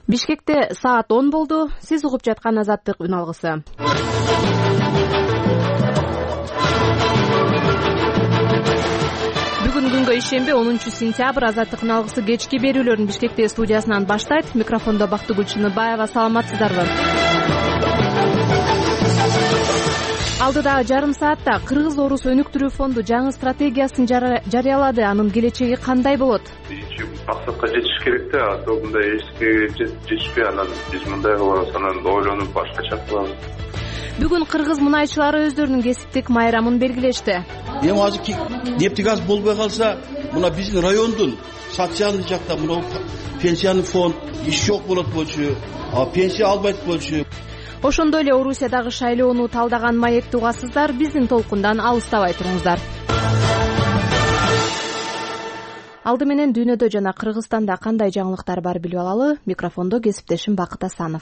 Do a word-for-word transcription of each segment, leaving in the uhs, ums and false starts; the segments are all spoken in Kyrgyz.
Бишкекте саат он болду. Сиз угуп жаткан Азаттык үн алгысы. Бүгүн күнгө ишемби онунчу сентябрь Азаттык үн алгысы кечки берүүлөрүн Бишкекте студиясынан баштайт. Микрофондо Бактыгүл Чыныбаева. Саламатсыздарбы? Алдыдагы жарым саатта Кыргыз-Орус өнүктүрүү фонду жаңы стратегиясын жарыялады. Анын келечеги кандай болот? Биринчи максатка жетиш керек да, ата мындай эске жетишпей, анан биз мындай кылабыз, анан ойлонуп башкача кылабыз. Бүгүн кыргыз мунайчылары өздөрүнүн кесиптик майрамын белгилешти. Эми азыр нефть газ болбой калса, мына биздин райондун социалдык жакта мына пенсияный фонд иш жок болот болчу, пенсия албайт болчу. Ошондой эле Орусиядагы шайлоону талдаган маекти угасыздар. Биздин толкундан алыстабай туруңуздар. Алды менен дүйнөдө жана Кыргызстанда кандай жаңылыктар бар билип алалы. Микрофондо кесиптешим Бакыт Асанов.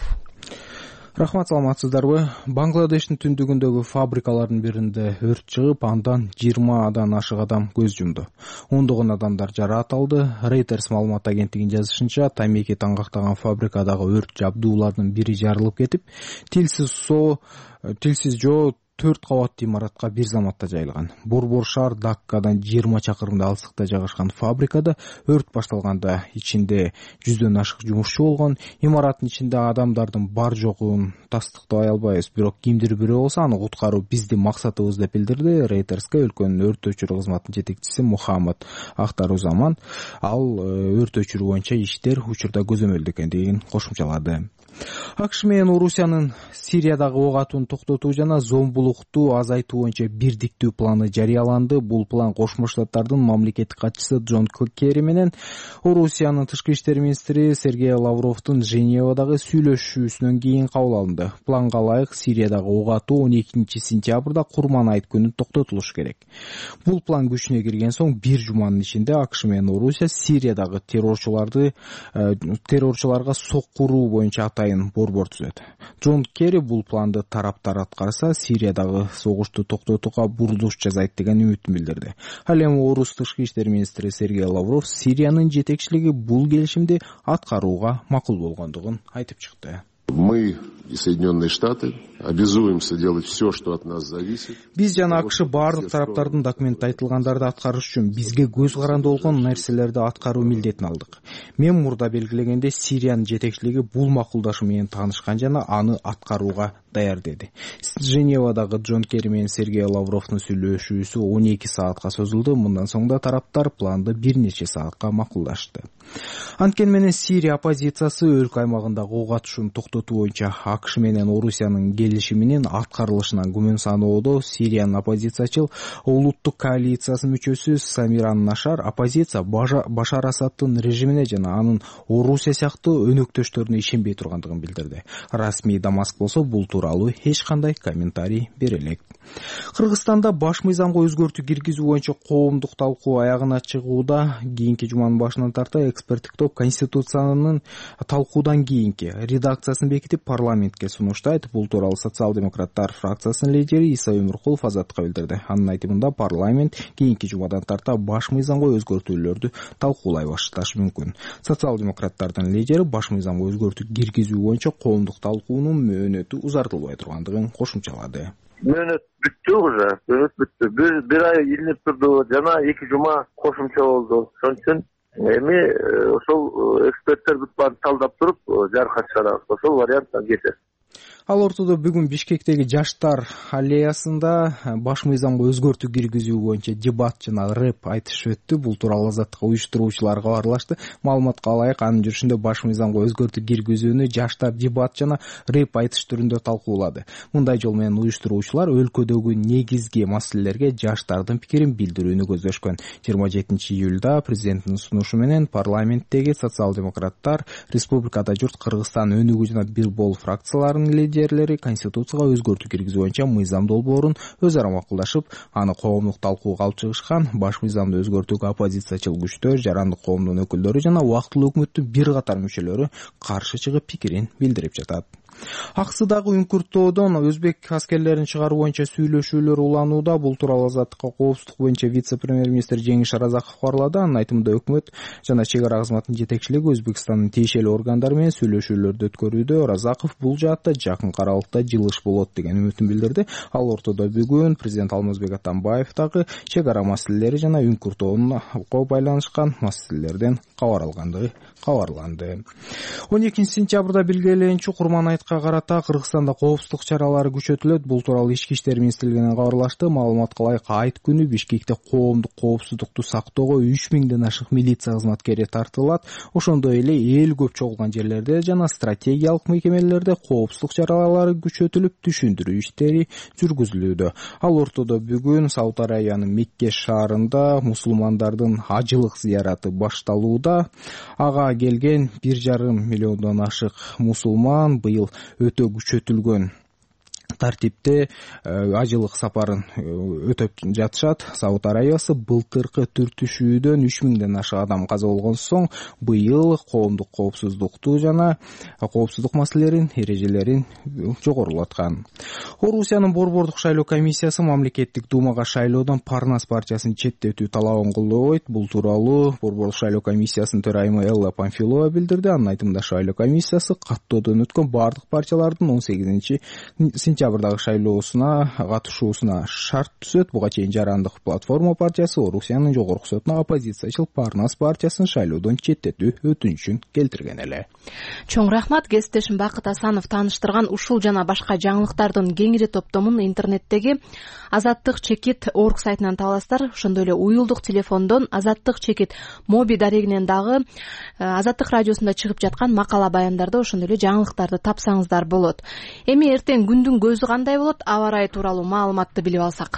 Рахмат, саламатсыздарбы? Бангладештин түндүгүндөгү фабрикалардын биринде өрт чыгып, андан жыйырмадан ашык адам көз жумду. ондогон адамдар жараат алды. Reuters маалымат агенттигинин жазышынча, тамеки таңгактаган фабрикадагы өрт жабдуулардын бири жарылып кетип, тилсиз соо, тилсиз жоо төрт кабаттуу имаратка бир заматта жайылган. Борбор шаар Даккадан жыйырма чакырымда алыстыкта жайгашкан фабрикада өрт башталганда ичинде жүздөн ашык жумушчу болгон. Имараттын ичинде адамдардын бар жогун тастыктабай албайбыз, бирок кимдир бирөө болсо аны куткаруу биздин максатыбыз деп билдирди Reuters'ка өлкөнүн өрт өчүрүү кызматынын жетекчиси Мухаммад Ахтарузаман. Ал өрт өчүрүү боюнча иштер учурда көзөмөлдө экендигин кошумчалады. АКШ менен Орусиянын Сириядагы ок атууну токтотуу жана зомбулукту азайтуу боюнча бирдиктүү планы жарыяланды. Бул план Кошмо Штаттардын мамлекеттик катчысы Джон Керри менен Орусиянын тышкы иштер министри Сергей Лавровдун Женевадагы сүйлөшүүсүнөн кийин кабыл алынды. Планга ылайык Сириядагы ок атуу он экинчи сентябрда Курман айт күнү токтотулушу керек. Бул план күчүнө кирген соң бир жуманын ичинде АКШ менен Орусия Сириядагы террорчуларды террорчуларга соккуруу боюнча борбор түзөт. Джон Керри бул планды тараптар аткарса, Сириядагы согушту токтотууга бурулуш жасайт деген үмүтүн билдирди. Ал эми Орус тышкы иштер министри Сергей Лавров Сириянын жетекчилиги бул келишимди аткарууга макул болгондугун айтып чыкты. Мы и Соединенные Штаты обязуемся делать все, что от нас зависит. Биз жана АКШ бардык тараптардын документте айтылгандарды аткарыш үчүн бизге көз каранды болгон нерселерди аткаруу милдетин алдык. Мен мурда белгилегенде Сириянын жетекчилиги бул макулдашуу менен таанышкан жана аны аткарууга даяр деди. Женевадагы Джон Керри менен Сергей Лавровдун сүйлөшүүсү он эки саатка созулду. Мындан соң да тараптар планды бир нече саатка макулдашты. Анткени менен Сирия оппозициясы өлкө аймагындагы ок атышууну токтотуу боюнча АКШ менен Орусиянын келишиминин аткарылышынан күмөн саноодо. Сириянын оппозициячыл улуттук коалициясынын мүчөсү Самир Нашар оппозиция Башар Асаддын режимине жана анын Орусия сыяктуу өнөктөштөрүнө ишенбей тургандыгын билдирди. Расмий Дамаск болсо бул тууралуу эч кандай комментарий бере элек. Кыргызстанда баш мыйзамга өзгөртүү киргизүү боюнча коомдук талкуу аягына чыгууда. Кийинки жуманын башынан тарта эксперттик топ Конституциянын талкуудан кийинки редакциясын бекитип парламентке сунуштайт. Бул тууралуу социал-демократтар фракциясынын лидери Иса Өмүркулов Азаттыкка билдирди. Анын айтымында парламент кийинки жумадан тарта баш мыйзамга өзгөртүүлөрдү талкуулай башташы мүмкүн. Социал-демократтардын лидери баш мыйзамга өзгөртүү киргизүү боюнча коомдук талкуунун мөөнөтү узартылбай тургандыгын кошумчалады. Мөөнөт бүттү уже, мөөнөт бүттү. Бир бир ай илинип турду, жана эки жума кошумча болду. Ошон үчүн эми ошол эксперттер бүт баарын талдап туруп жарыка чыгарабыз. Ошол варианттан кетет. Ал ортодо бүгүн Бишкектеги жаштар аллеясында баш мыйзамга өзгөртүү киргизүү боюнча дебат жана рэп айтыш өттү. Бул тууралуу Азаттыкка уюштуруучулар кабарлашты. Маалыматка ылайык, анын жүрүшүндө баш мыйзамга өзгөртүү киргизүүнү жаштар дебат жана рэп айтыш түрүндө талкуулады. Мындай жол менен уюштуруучулар өлкөдөгү негизги маселелерге жаштардын пикирин билдирүүнү көздөшкөн. жыйырма жетинчи июлда президенттин сунушу менен парламенттеги социал-демократтар, республикада журт Кыргызстан өнүгүү жана бир бол фракцияларынын лидерлери Конституцияга өзгөртүү киргизүү боюнча мыйзам долбоорун өз ара макулдашып, аны коомдук талкууга алып чыгышкан. Баш мыйзамды өзгөртүүгө оппозициячыл күчтөр, жарандык коомдун өкүлдөрү жана убактылуу өкмөттүн бир катар мүчөлөрү каршы чыгып пикирин билдирип жатат. Аксыдагы Үңкүртөдөн өзбек аскерлерин чыгаруу боюнча сүйлөшүүлөр уланууда. Бул тууралуу Азаттыкка коопсуздук боюнча вице-премьер-министр Жеңиш Аразаков кабарлады. Анын айтымында өкмөт жана чек ара кызматынын жетекчилиги Өзбекстандын тиешелүү органдары менен сүйлөшүүлөрдү өткөрүүдө. Аразаков бул жаатта жакын аралыкта жылыш болот деген үмүтүн билдирди. Ал ортодо бүгүн президент Алмазбек Атамбаев дагы чек ара маселелери жана Үңкүртөдөн байланышкан маселелерден кабар алгандыгы кабарланды. он экинчи сентябрда белгиленүүчү Курман айтка карата Кыргызстанда коопсуздук чаралары күчөтүлөт. Бул тууралуу Ички иштер министрлигинен кабарлашты. Маалыматка ылайык айт күнү Бишкекте коомдук коопсуздукту сактоого үч миңден ашык милиция кызматкери тартылат. Ошондой эле эл көп чогулган жерлерде жана стратегиялык мекемелерде коопсуздук чаралары күчөтүлүп, түшүндүрүү иштери жүргүзүлүүдө. Ал ортодо бүгүн Сауд Арабиянын Мекке шаарында мусулмандардын ажылык зыяраты башталууда. Ага келген бир жарым миллиондон ашык мусулман быйыл өтө күчөтүлгөн тартипте ажылык сапарын өтөп жатышат. Сауд Арабиясы былтыркы түртүшүүдөн үч миңден ашык адам каза болгон соң быйыл коомдук коопсуздукту жана коопсуздук маселелерин эрежелерин жогорулаткан. Орусиянын борбордук шайлоо комиссиясы мамлекеттик думага шайлоодон Парнас партиясын четтетүү талабын колдобойт. Бул тууралуу борбордук шайлоо комиссиясынын төрайымы Элла Памфилова билдирди. Анын айтымында шайлоо комиссиясы каттоодон өткөн бардык партиялардын он сегизинчи сентябрдагы шайлоосуна катышуусуна шарт түзөт. Буга чейин Жарандык платформа партиясы Орусиянын жогорку сотуна оппозициячыл Парнас партиясын шайлоодон четтетүү өтүнүчүн келтирген эле. Чоң рахмат. Кесиптешим Бакыт Асанов тааныштырган ушул жана башка жаңылыктардын кеңири топтомун интернеттеги азаттык чекит орг сайтынан табасыздар. Ошондой эле уюлдук телефондон азаттык чекит моби дарегинен дагы Азаттык радиосунда чыгып жаткан макала баяндарды, ошондой эле жаңылыктарды тапсаңыздар болот. Эми эртең күндүн көзү кандай болот? Аба ырайы тууралуу маалыматты билип алсак.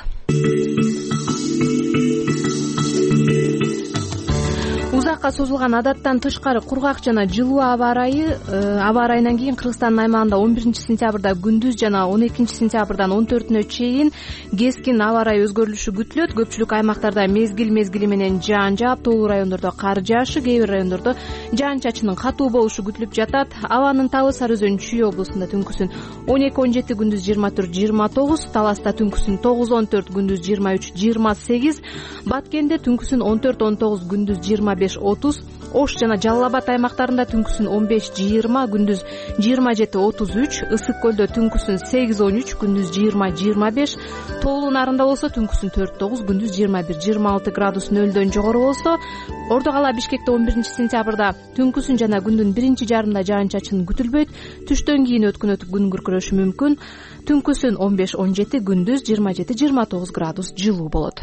Узакка созулган адаттан тышкары кургак жана жылуу аба ырайы аба ырайынан кийин Кыргызстандын аймагында он биринчи сентябрда күндүз жана он экинчи сентябрдан он төртүнө чейин кескин аба ырайы өзгөрүлүшү күтүлөт. Көпчүлүк аймактарда мезгил мезгили менен жаан жаап, тоолуу райондордо кар жаашы, кээ бир райондордо жаан чачынын катуу болушу күтүлүп жатат. Абанын табы Сары Өзөн Чүй облусунда түнкүсүн он эки он жети, күндүз жыйырма төрт жыйырма тогуз, Таласта түнкүсүн тогуз он төрт, күндүз жыйырма үч жыйырма сегиз, Баткенде түнкүсүн он төрт он тогуз, күндүз жыйырма беш отуз, Ош жана Жалал Абад аймактарында түнкүсүн он беш жыйырма, күндүз жыйырма жети отуз үч, Ысык көлдө түнкүсүн сегиз он үч, күндүз жыйырма жыйырма беш, Тоолуу Нарында болсо түнкүсүн төрт тогуз, күндүз жыйырма бир жыйырма алты градус нөлдөн жогору болсо, Ордо кала Бишкекте он биринчи сентябрда түнкүсүн жана күндүн биринчи жарымында жаан чачын күтүлбөйт. Түштөн кийин өткүнөтүп күн күркүрөшү мүмкүн. Түнкүсүн он беш он жети, күндүз жыйырма жети жыйырма тогуз градус жылуу болот.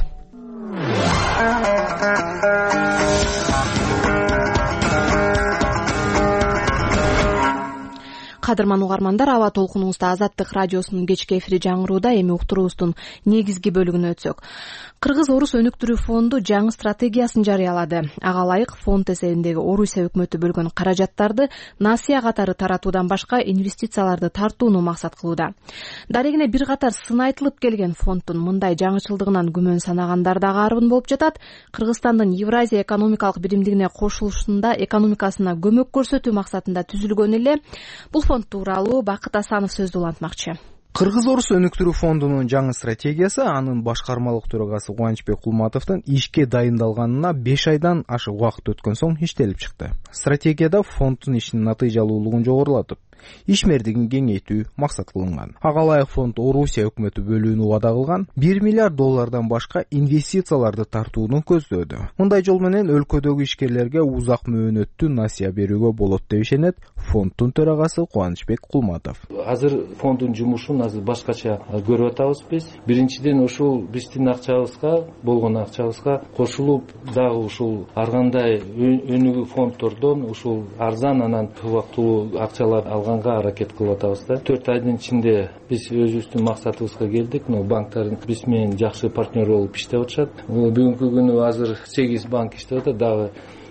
Кадырман угармандар, аба толкунубузда Азаттык радиосунун кечки эфири жаңырууда. Эми уктуруубуздун негизги бөлүгүнө өтсөк. Кыргыз-Орус өнүктүрүү фонду жаңы стратегиясын жарыялады. Ага ылайык фонд эсебиндеги Орусия өкмөтү бөлгөн каражаттарды насыя катары таратуудан башка инвестицияларды тартууну максат кылууда. Дарегине бир катар сын айтылып келген фонддун мындай жаңычылдыгынан күмөн санагандар дагы арбын болуп жатат. Кыргызстандын Евразия экономикалык биримдигине кошулушунда экономикасына көмөк көрсөтүү максатында түзүлгөн эле. Бул фонд тууралуу Бакыт Асанов сөздү улантмакчы. Кыргыз-Орус өнүктүрүү фондунун жаңы стратегиясы анын башкармалык төрагасы Кубанычбек Кулматовдун ишке дайындалганына беш айдан ашык убакыт өткөн соң иштелип чыкты. Стратегияда фонддун ишинин натыйжалуулугун жогорулатып, ишмердигин кеңейтүү максат кылынган. Ага ылайык фонд Орусия өкмөтү бөлүүнү убада кылган бир миллиард доллардан башка инвестицияларды тартууну көздөөдө. Мындай жол менен өлкөдөгү ишкерлерге узак мөөнөттүү насыя берүүгө болот деп ишенет фонддун төрагасы Кубанычбек Кулматов. Азыр фонддун жумушун азыр башкача көрүп атабыз биз. Биринчиден ушул биздин акчабызга, болгон акчабызга кошулуп, дагы ушул ар кандай өнүгүү фонддордон ушул арзан анан убактылуу акчалар алганга аракет кылып атабыз да. төрт айдын ичинде биз өзүбүздүн максатыбызга келдик. Но банктар биз менен жакшы партнер болуп иштеп атышат. Бүгүнкү күнү азыр сегиз банк иштеп атат. Дагы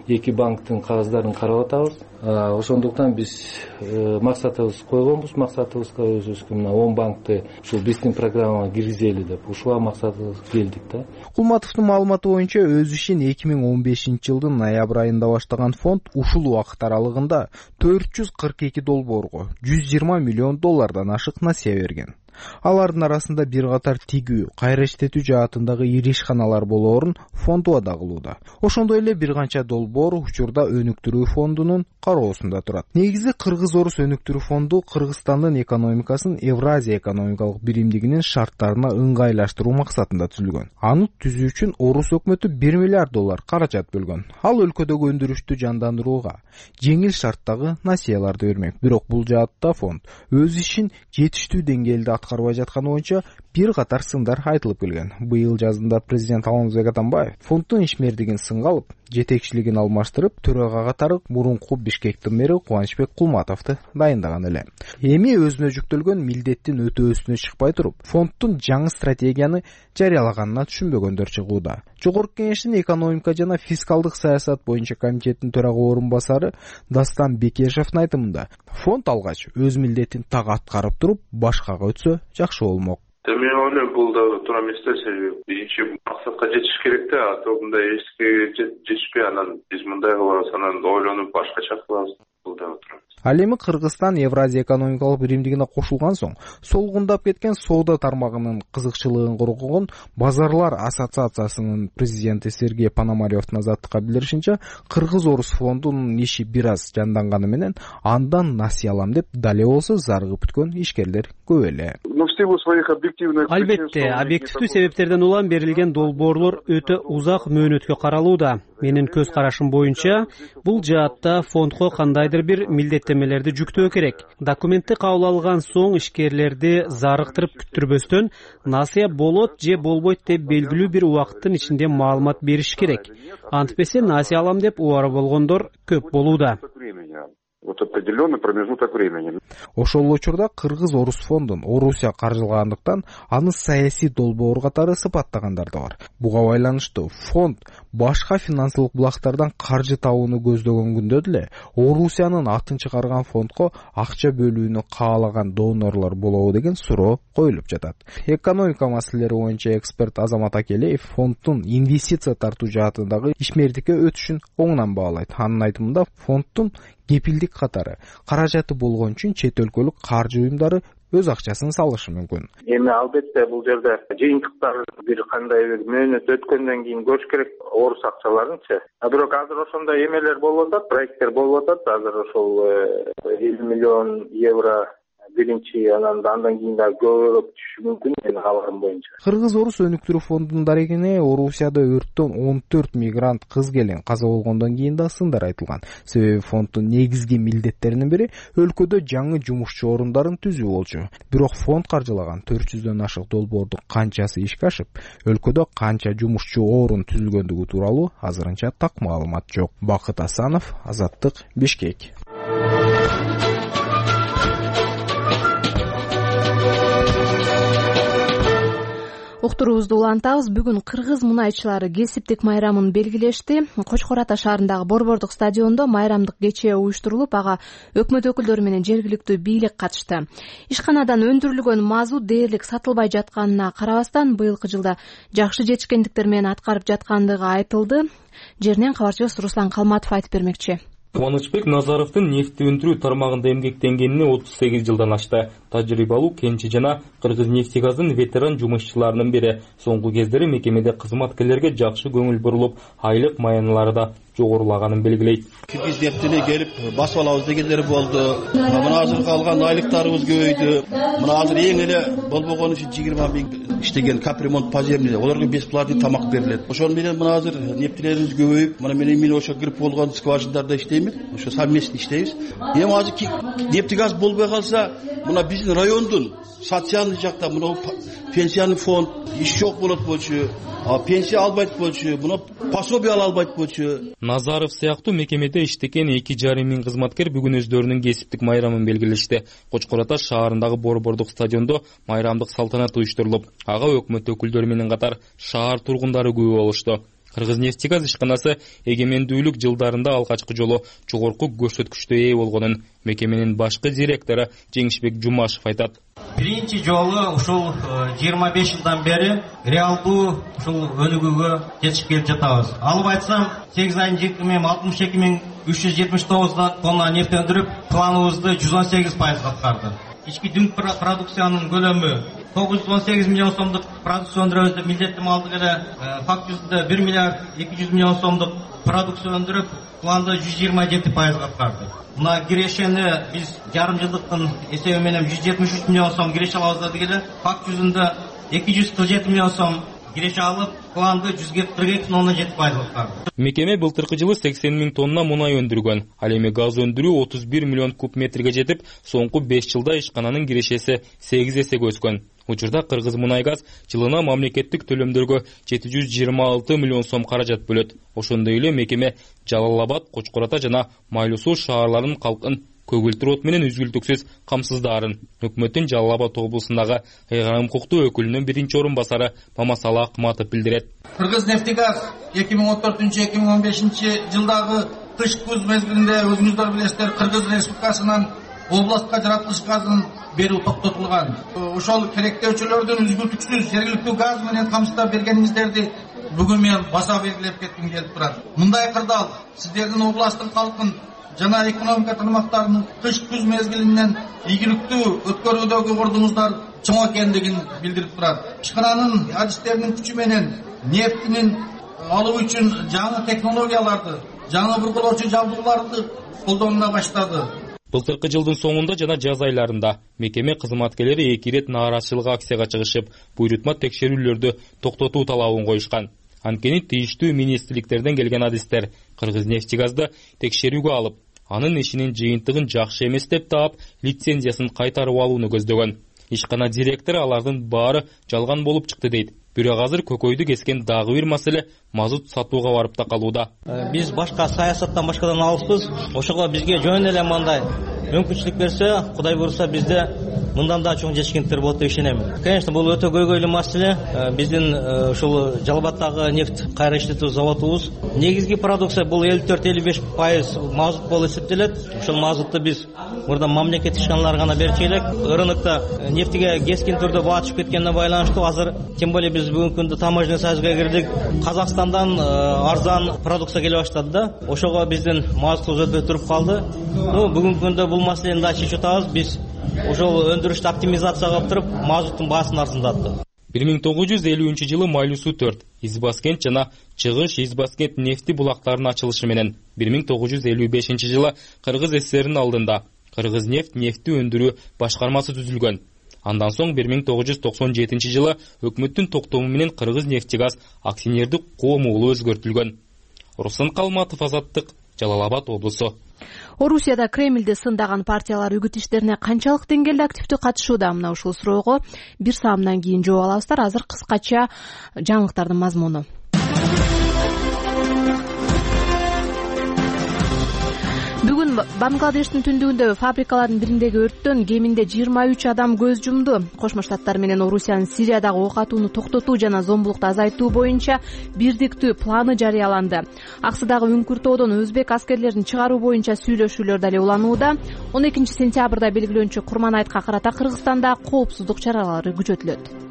эки банктын кагаздарын карап атабыз. Ошондуктан биз максатыбыз койгонбуз, максатыбызга өзүбүзгө мына он банкты ушул биздин программага киргизели деп ушуга максатыбызга келдик да. Кулматовдун маалыматы боюнча өз ишин эки миң он бешинчи жылдын ноябрь айында баштаган фонд ушул убакыт аралыгында төрт жүз кырк эки долбоорго жүз жыйырма миллион доллардан ашык насыя берген. Алардын арасында бир катар тигүү, кайра иштетүү жаатындагы ири ишканалар болоорун фонд убада кылууда. Ошондой эле бир канча долбоор учурда өнүктүрүү фондунун кароосунда турат. Негизи Кыргыз-Орус өнүктүрүү фонду Кыргызстандын экономикасын Евразия экономикалык биримдигинин шарттарына ыңгайлаштыруу максатында түзүлгөн. Аны түзүү үчүн Орус өкмөтү бир миллиард доллар каражат бөлгөн. Ал өлкөдөгү өндүрүштү жандандырууга, жеңил шарттагы насыяларды бермек. Бирок бул жаатта фонд өз ишин жетиштүү деңгээлде аткарбай жатканы боюнча бир катар сындар айтылып келген. Быйыл жазында президент Алмазбек Атамбаев фонддун ишмердигин сынга алып, жетекчилигин алмаштырып, төрага катары мурунку Бишкектин мэри Кубанычбек Кулматовду дайындаган эле. Эми өзүнө жүктөлгөн милдеттин өтөөсүнө чыкпай туруп, фонддун жаңы стратегияны жарыялаганына түшүнбөгөндөр чыгууда. Жогорку Кеңештин экономика жана фискалдык саясат боюнча комитеттин төрага орун басары Дастан Бекешевдин айтымында, фонд алгач өз милдетин так аткарып туруп, башкага өтсө жакшы болмок. Мен ойлойм, бул да туура эмес да, себеби биринчи максатка жетиш керек да, ата мындай эчке жетишпей, анан биз мындай кылабыз, анан ойлонуп башкача кылабыз. Бул да туура. Ал эми Кыргызстан Евразия экономикалык биримдигине кошулган соң, солгундап кеткен соода тармагынын кызыкчылыгын коргогон Базарлар ассоциациясынын президенти Сергей Пономаревдин азаттыкка билдиришинче, Кыргыз-Орус фондунун иши бир аз жанданганы менен андан насыя алам деп дале болсо зарыгып бүткөн ишкерлер көп эле. Албетте, объективдүү себептерден улам берилген долбоорлор өтө узак мөөнөткө каралууда. Менин көз карашым боюнча, бул жаатта фондго кандайдыр бир милдеттемелерди жүктөө керек. Документти кабыл алган соң ишкерлерди зарыктырып күттүрбөстөн, насыя болот же болбойт деп белгилүү бир убакыттын ичинде маалымат бериш керек. Антпесе насыя алам деп убары болгондор көп болууда. Вот определенный промежуток времени. Ошол учурда Кыргыз-Орус фондун Орусия каржылагандыктан аны саясий долбоор катары сыпаттагандар да бар. Буга байланыштуу фонд башка финансылык булактардан каржы табууну көздөгөн күндө деле Орусиянын атын чыгарган фондго акча бөлүүнү каалаган донорлор болобу деген суроо коюлуп жатат. Экономика маселелери боюнча эксперт Азамат Акелеев фонддун инвестиция тартуу жаатындагы ишмердикке өтүшүн оңунан баалайт. Анын айтымында фонддун кепилдик катары каражаты болгон үчүн чет өлкөлүк каржы уюмдары өз акчасын салышы мүмкүн. Эми албетте бул жерде жыйынтыктар бир кандай бир мөөнөт өткөндөн кийин көрүш керек орус акчаларынчы. А бирок азыр ошондой эмелер болуп атат, проекттер болуп атат. Азыр ошол элүү миллион евро биринчи, анан андан кийин да көбүрөөк түшүшү мүмкүн менин кабарым боюнча. Кыргыз-Орус өнүктүрүү фондунун дарегине Орусияда өрттөн он төрт мигрант кыз келин каза болгондон кийин да сындар айтылган. Себеби фонддун негизги милдеттеринин бири өлкөдө жаңы жумушчу орундарын түзүү болчу. Бирок фонд каржылаган төрт жүздөн ашык долбоордун канчасы ишке ашып, өлкөдө канча жумушчу орун түзүлгөндүгү тууралуу азырынча так маалымат жок. Бакыт Асанов, Азаттык, Бишкек. Уктуруубузду улантабыз. Бүгүн кыргыз мунайчылары кесиптик майрамын белгилешти. Кочкор Ата шаарындагы Борбордук стадиондо майрамдык кече уюштурулуп, ага өкмөт өкүлдөрү менен жергиликтүү бийлик катышты. Ишканадан өндүрүлгөн мазут дээрлик сатылбай жатканына карабастан, быйылкы жылда жакшы жетишкендиктер менен аткарып жаткандыгы айтылды. Жеринен кабарчыбыз Руслан Калматов айтып бермекчи. Кубанычбек Назаровдун нефти өндүрүү тармагында эмгектенгенине отуз сегиз жылдан ашты. Тажрыйбалуу кенчи жана Кыргыз-нефтегаздын ветеран жумушчуларынын бири. Соңку кездери мекемеде кызматкерлерге жакшы көңүл бурулуп, айлык маянылары да жогорулаганын белгилейт. Киргиз-нефтини келип басып алабыз дегендери болду. Мына азыр калган айлыктарыбыз көбөйдү. Мына азыр эң эле болбогону ушу жыйырма миң иштеген капремонт поземный, оларга бесплатный тамак берилет. Ошону менен мына азыр нефтилерибиз көбөйүп, мына мен мен ошо кирип болгон скважиндарда иштеймин. Ошо совместно иштейбиз. Эми азыр нефтегаз болбой калса, мына биздин райондун социальный жакта мына пенсияный фонд иш жок болот болчу, пенсия албайт болчу, мына пособие ала албайт болчу. Назаров сыяктуу мекемеде иштеген эки жарым миң кызматкер бүгүн өздөрүнүн кесиптик майрамын белгилешти. Кочкор Ата шаарындагы Борбордук стадиондо майрамдык салтанат уюштурулуп, ага өкмөт өкүлдөрү менен катар шаар тургундары күбө болушту. Кыргызнефтегаз ишканасы эгемендүүлүк жылдарында алгачкы жолу жогорку көрсөткүчкө ээ болгонун мекеменин башкы директору Жеңишбек Жумашев айтат. Биринчи жолу ушул жыйырма беш жылдан бери реалдуу ушул өнүгүүгө жетишип келип жатабыз. Алып айтсам, сегиз айдын жетимин алтымыш эки миң үч жүз жетимиш тогуз тонна нефть өндүрүп, планыбызды жүз он сегиз пайызга аткарды. Ички дүң продукциянын көлөмү тогуз жүз он сегиз миллион сомдук продукция өндүрөбүз деп милдеттеме алдык эле. Факт жүзүндө бир миллиард эки жүз миллион сомдук продукция өндүрүп, планды жүз жыйырма жети пайызга аткарды. Мына кирешени биз жарым жылдыктын эсеби менен жүз жетимиш үч миллион сом киреше алабыз дегеле. Факт жүзүндө эки жүз кырк жети миллион сом киреше алып, планды жүз кырк эки бүтүн ондон жети пайызга аткарды. Мекеме былтыркы жылы сексен миң тонна мунай өндүргөн. Ал эми газ өндүрүү отуз бир миллион куб метрге жетип, соңку беш жылда ишкананын кирешеси сегиз эсеге өскөн. Учурда Кыргыз мунайгаз жылына мамлекеттик төлөмдөргө жети жүз жыйырма алты миллион сом каражат бөлөт. Ошондой эле мекеме Жалал Абад, Кочкор Ата жана Майлуу Суу шаарларынын калкын көгүлтүр от менен үзгүлтүксүз камсыздарын. Өкмөттүн Жалал Абад облусундагы ыйгарым укуктуу өкүлүнүн биринчи орун басары Мамасалы Акматов билдирет. Кыргызнефтегаз эки миң он төртүнчү эки миң он бешинчи жылдагы кыш күз мезгилинде өзүңүздөр билесиздер, Кыргыз Республикасынын областка жаратылыш газын берүү токтотулган. Ошол керектөөчүлөрдүн үзгүлтүксүз жергиликтүү газ менен камсыздап бергениңиздерди бүгүн мен баса белгилеп кетким келип турат. Мындай кырдаал сиздердин областтын калкын жана экономика тармактарынын кыш күз мезгилинен ийгиликтүү өткөрүүдөгү ордуңуздар чоң экендигин билдирип турат. Ишкананын адистеринин күчү менен нефтинин алуу үчүн жаңы технологияларды, жаңы бургулоочу жабдууларды колдонула баштады. Былтыркы жылдын соңунда жана жаз айларында мекеме кызматкерлери эки ирет нааразычылык акцияга чыгышып, буйрутма текшерүүлөрдү токтотуу талабын коюшкан. Анткени тийиштүү министрликтерден келген адистер Кыргызнефтегазды текшерүүгө алып, анын ишинин жыйынтыгын жакшы эмес деп таап, лицензиясын кайтарып алууну көздөгөн. Ишкана директору алардын баары жалган болуп чыкты дейт. Бирок азыр көкөйдү кескен дагы бир маселе мазут сатууга барып такалууда. Биз башка саясаттан башкадан алыспыз. Ошого бизге жөн эле мындай мүмкүнчүлүк берсе, Кудай буйруса бизде мындан да чоң жетишкендер болот деп ишенем. Конечно, бул өтө көйгөйлүү маселе. Биздин ушул Жалбаттагы нефть кайра иштетүү заводубуз негизги продукция бул элүү төрт элүү беш пайыз мазут болуп эсептелет. Ушул мазутты биз мурда мамлекет ишканаларга гана берчү элек. Рынокто нефтиге кескин түрдө баа түшүп кеткенине байланыштуу азыр тем более биз бүгүнкү күндө таможенный союзга кирдик. Казакстандан арзан продукция келе баштады да. Ошого биздин мазутубуз өтө туруп калды. Ну, бүгүнкү күндө бул маселени да чечип атабыз. Биз ошол өндүрүштү оптимизация кылып туруп, мазуттун баасын арзандаттык. бир миң тогуз жүз элүүнчү жылы Майлуу Суу төрт, Избаскент жана Чыгыш Избаскент нефти булактарынын ачылышы менен бир миң тогуз жүз элүү бешинчи жылы Кыргыз ССРинин алдында Кыргызнефть нефти өндүрүү башкармасы түзүлгөн. Андан соң бир миң тогуз жүз токсон жетинчи жылы өкмөттүн токтому менен Кыргызнефтегаз акционердик коому өзгөртүлгөн. Руслан Калматов, Азаттык, Жалал Абад облусу. Орусияда Кремльди сындаган партиялар үгүт иштерине канчалык деңгээлде активдүү катышууда? Мына ушул суроого бир саамдан кийин жооп алабыздар. Азыр кыскача жаңылыктардын мазмуну. Бүгүн Бангладештин түндүгүндөгү фабрикалардын бириндеги өрттөн кеминде жыйырма үч адам көз жумду. Кошмо Штаттар менен Орусиянын Сириядагы ок атууну токтотуу жана зомбулукту азайтуу боюнча бирдиктүү планы жарыяланды. Аксыдагы Үңкүртоодон өзбек аскерлерин чыгаруу боюнча сүйлөшүүлөр дале уланууда. он экинчи сентябрда белгилөнчү Курманайтка карата Кыргызстанда коопсуздук чаралары күчөтүлөт.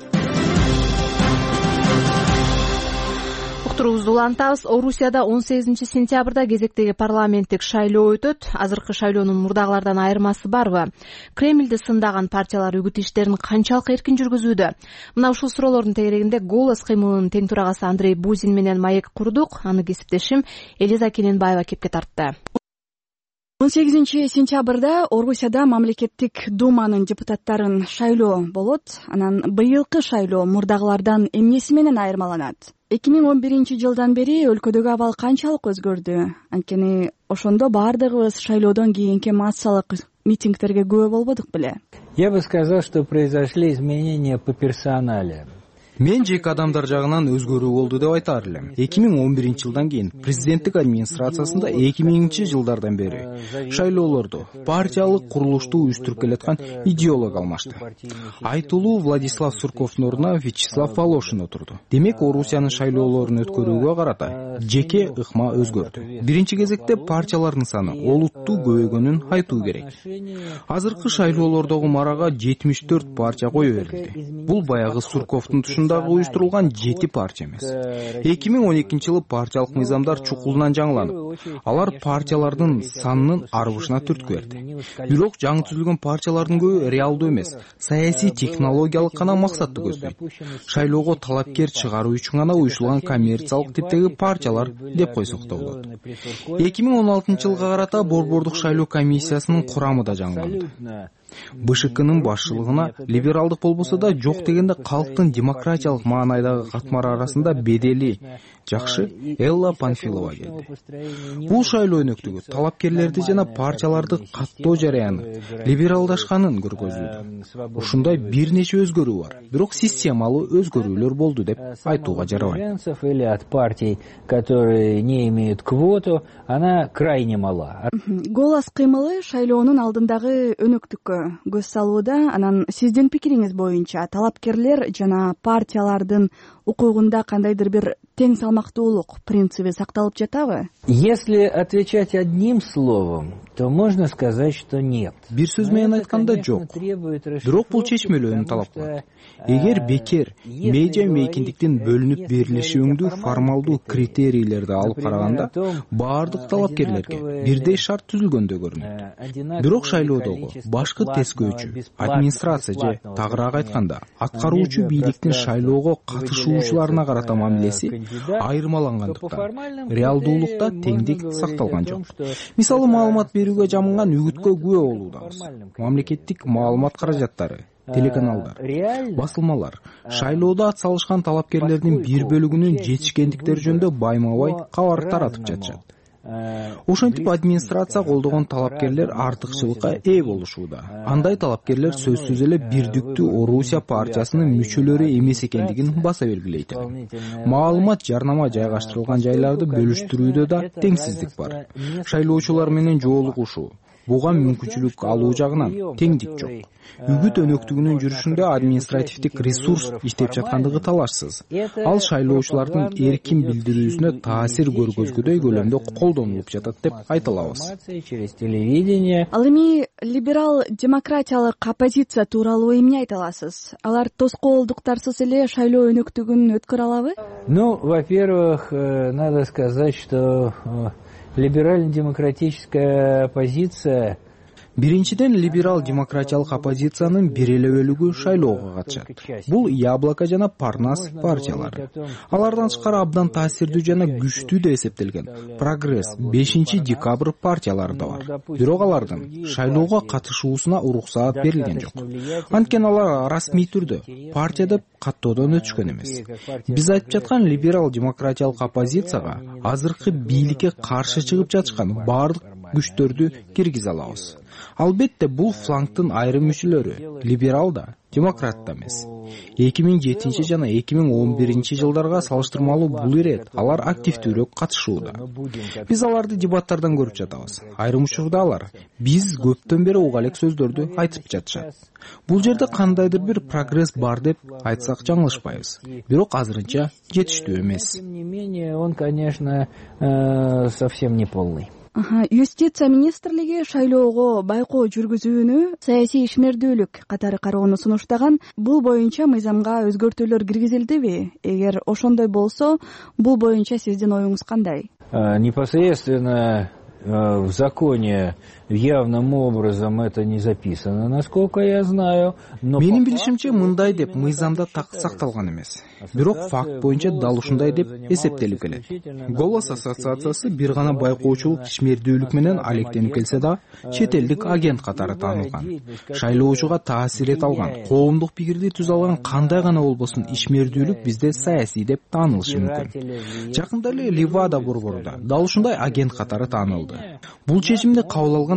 Уктуруубузду улантабыз. Орусияда он сегизинчи сентябрда кезектеги парламенттик шайлоо өтөт. Азыркы шайлоонун мурдагылардан айырмасы барбы? Кремльди сындаган партиялар үгүт иштерин канчалык эркин жүргүзүүдө? Мына ушул суроолордун тегерегинде Голос кыймылынын тең турагасы Андрей Бузин менен маек курдук. Аны кесиптешим Элиза Кененбаева кепке тартты. он сегизинчи сентябрда Орусияда мамлекеттик думанын депутаттарын шайлоо болот. Анан быйылкы шайлоо мурдагылардан эмнеси менен айырмаланат? эки миң он биринчи жылдан бери өлкөдөгү абал канчалык өзгөрдү? Анткени ошондо баардыгыбыз шайлоодон кийинки массалык митингтерге күбө болбодук беле? Я бы сказал, что произошли изменения по персонале. мен жеке адамдар жагынан өзгөрүү болду деп айтаар элем. эки миң он биринчи жылдан кийин президенттик администрациясында эки миңинчи жылдардан бери шайлоолорду партиялык курулушту уюштуруп келаткан идеолог алмашты. Айтулуу Владислав Сурковдун ордуна Вячеслав Волошин отурду. Демек Орусиянын шайлоолорун өткөрүүгө карата жеке ыкма өзгөрдү. Биринчи кезекте партиялардын саны олуттуу көбөйгөнүн айтуу керек. Азыркы шайлоолордогу марага жетимиш төрт партия кое берилди. Бул баягы Сурковдун тушундагы уюштурулган жети партия эмес. эки миң он экинчи жылы партиялык мыйзамдар чукулунан жаңыланып, алар партиялардын санынын арбышына түрткү берди. Бирок жаңы түзүлгөн партиялардын көбү реалдуу эмес, саясий технологиялык гана максатты көздөйт. Шайлоого талапкер чыгаруу үчүн гана уюшулган коммерциялык типтеги партиялар деп койсок да болот. эки миң он алтынчы жылга карата Борбордук шайлоо комиссиясынын курамы да жаңыланды. БШКнын башчылыгына либералдык болбосо да жок дегенде калктын демократиялык маанайдагы катмары арасында бедели жакшы Элла Панфилова келди. Бул шайлоо өнөктүгү талапкерлерди жана партияларды каттоо жараяны либералдашканын көргөзүүдө. Ушундай бир нече өзгөрүү бар, бирок системалуу өзгөрүүлөр болду деп айтууга жарабайт. Или от партий, которые не имеют квоту, она крайне мала. Голос кыймылы шайлоонун алдындагы өнөктүккө көз салууда. Анан сиздин пикириңиз боюнча талапкерлер жана партиялардын укугунда кандайдыр бир тең салмактуулук принциби сакталып жатабы? Если отвечать одним словом, то можно сказать, что нет. Бир сөз менен айтканда жок. Бирок бул чечмелөөнү талап кылат. Эгер бекер медиа мейкиндиктин бөлүнүп берилишүүңдүү формалдуу критерийлерди алып караганда, баардык талапкерлерге бирдей шарт түзүлгөндөй көрүнөт. Бирок шайлоодогу башкы тескөөчү, администрация же тагыраак айтканда, аткаруучу бийликтин шайлоого катышуучуларына карата мамилеси айырмалангандыктан реалдуулукта теңдик сакталган жок. Мисалы, маалымат берүүгө жамынган үгүткө күбө болуудабыз. Мамлекеттик маалымат каражаттары, телеканалдар, басылмалар шайлоодо ат салышкан талапкерлердин бир бөлүгүнүн жетишкендиктери жөнүндө байма-бай кабар таратып жатышат. Ошентип администрация колдогон талапкерлер артыкчылыкка ээ болушууда. Андай талапкерлер сөзсүз эле бирдиктүү Орусия партиясынын мүчөлөрү эмес экендигин баса белгилейт. Маалымат, жарнама жайгаштырылган жайларды бөлүштүрүүдө да теңсиздик бар. Шайлоочулар менен жоолугушуу, буга мүмкүнчүлүк алуу жагынан теңдик жок. Үгүт өнөктүгүнүн жүрүшүндө административдик ресурс иштеп жаткандыгы талашсыз. Ал шайлоочулардын эркин билдирүүсүнө таасир көргөзгүдөй көлөмдө колдонулуп жатат деп айта алабыз. Ал эми либерал демократиялык оппозиция тууралуу эмне айта аласыз? Алар тоскоолдуктарсыз эле шайлоо өнөктүгүн өткөрө алабы? Ну, во-первых, надо сказать, что либерально-демократическая оппозиция Биринчиден, либерал демократиялык оппозициянын бир эле бөлүгү шайлоого катышат. Бул Яблоко жана Парнас партиялары. Алардан тышкары абдан таасирдүү жана күчтүү деп эсептелген Прогресс, бешинчи декабрь партиялары да бар. Бирок алардын шайлоого катышуусуна уруксаат берилген жок. Анткени алар расмий түрдө партия деп каттоодон өтүшкөн эмес. Биз айтып жаткан либерал демократиялык оппозицияга азыркы бийликке каршы чыгып жатышкан баардык күчтөрдү киргизе алабыз. Албетте, бул флангтын айрым мүчөлөрү либерал да, демократ да эмес. эки миң жетинчи жана эки миң он биринчи жылдарга салыштырмалуу бул ирет алар активдүүрөөк катышууда. Биз аларды дебаттардан көрүп жатабыз. Айрым учурда алар биз көптөн бери уга элек сөздөрдү айтып жатышат. Бул жерде кандайдыр бир прогресс бар деп айтсак жаңылышпайбыз. Бирок азырынча жетиштүү эмес. Тем не менее, он, конечно, совсем не полный. Юстиция министрлиги шайлоого байкоо жүргүзүүнү саясий ишмердүүлүк катары кароону сунуштаган. Бул боюнча мыйзамга өзгөртүүлөр киргизилдиби? Эгер ошондой болсо, бул боюнча сиздин оюңуз кандай? Непосредственно в законе явным образом это не записано, насколько я знаю. Менин билишимче, мындай деп мыйзамда так сакталган эмес. Бирок факт боюнча дал ушундай деп эсептелип келет. Голос ассоциациясы бир гана байкоочулук ишмердүүлүк менен алектенип келсе да, чет элдик агент катары таанылган. Шайлоочуга таасир эте алган, коомдук пикирди түзө алган кандай гана болбосун ишмердүүлүк бизде саясий деп таанылышы мүмкүн. Жакында эле Ливада борборунда дал ушундай агент катары таанылды. Бул чечимди кабыл алган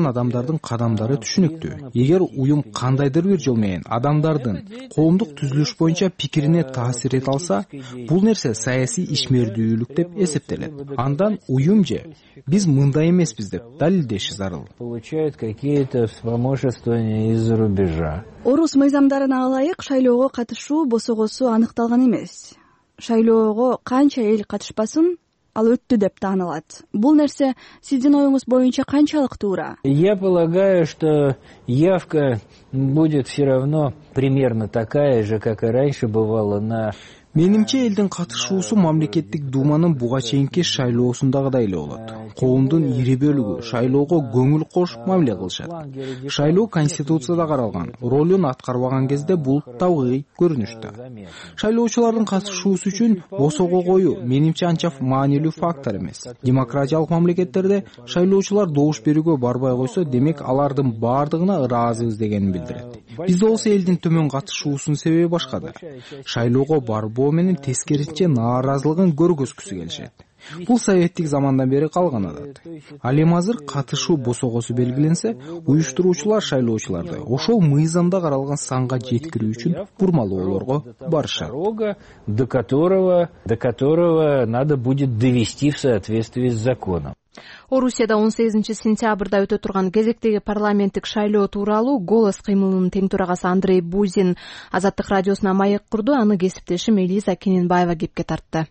жаткан адамдардын кадамдары түшүнүктүү. Эгер уюм кандайдыр бир жол менен адамдардын коомдук түзүлүш боюнча пикирине таасир эте алса, бул нерсе саясий ишмердүүлүк деп эсептелет. Андан уюм же биз мындай эмеспиз деп далилдеши зарыл. Получают какие-то вспоможествования из-за рубежа. Орус мыйзамдарына ылайык шайлоого катышуу босогосу аныкталган эмес. Шайлоого канча эл катышпасын, ал өттү деп таанылат. Бул нерсе сиздин оюңуз боюнча канчалык туура? Я полагаю, что явка будет все равно примерно такая же, как и раньше бывало на... Менимче элдин катышуусу мамлекеттик думанын буга чейинки шайлоосундагыдай эле болот. Коомдун ири бөлүгү шайлоого көңүл кошуп мамиле кылышат. Шайлоо конституцияда каралган, ролун аткарбаган кезде бул табигый көрүнүш да. Шайлоочулардын катышуусу үчүн босого коюу менимче анча маанилүү фактор эмес. Демократиялык мамлекеттерде шайлоочулар добуш берүүгө барбай койсо, демек алардын баардыгына ыраазыбыз дегенин билдирет. Бизде болсо элдин төмөн катышуусунун себеби башкада. Шайлоого барбоо менен тескерисинче нааразылыгын көргөзгүсү келишет. Бул советтик замандан бери калган адат. Ал эми азыр катышуу босогосу белгиленсе, уюштуруучулар шайлоочуларды ошол мыйзамда каралган санга жеткирүү үчүн бурмалоолорго барышат. До которого, до которого надо будет довести в соответствии с законом. Орусияда он сегизинчи сентябрда өтө турган кезектеги парламенттик шайлоо тууралуу Голос кыймылынын тең төрагасы Андрей Бузин Азаттык радиосуна маек курду. Аны кесиптешим Элиза Кененбаева кепке тартты.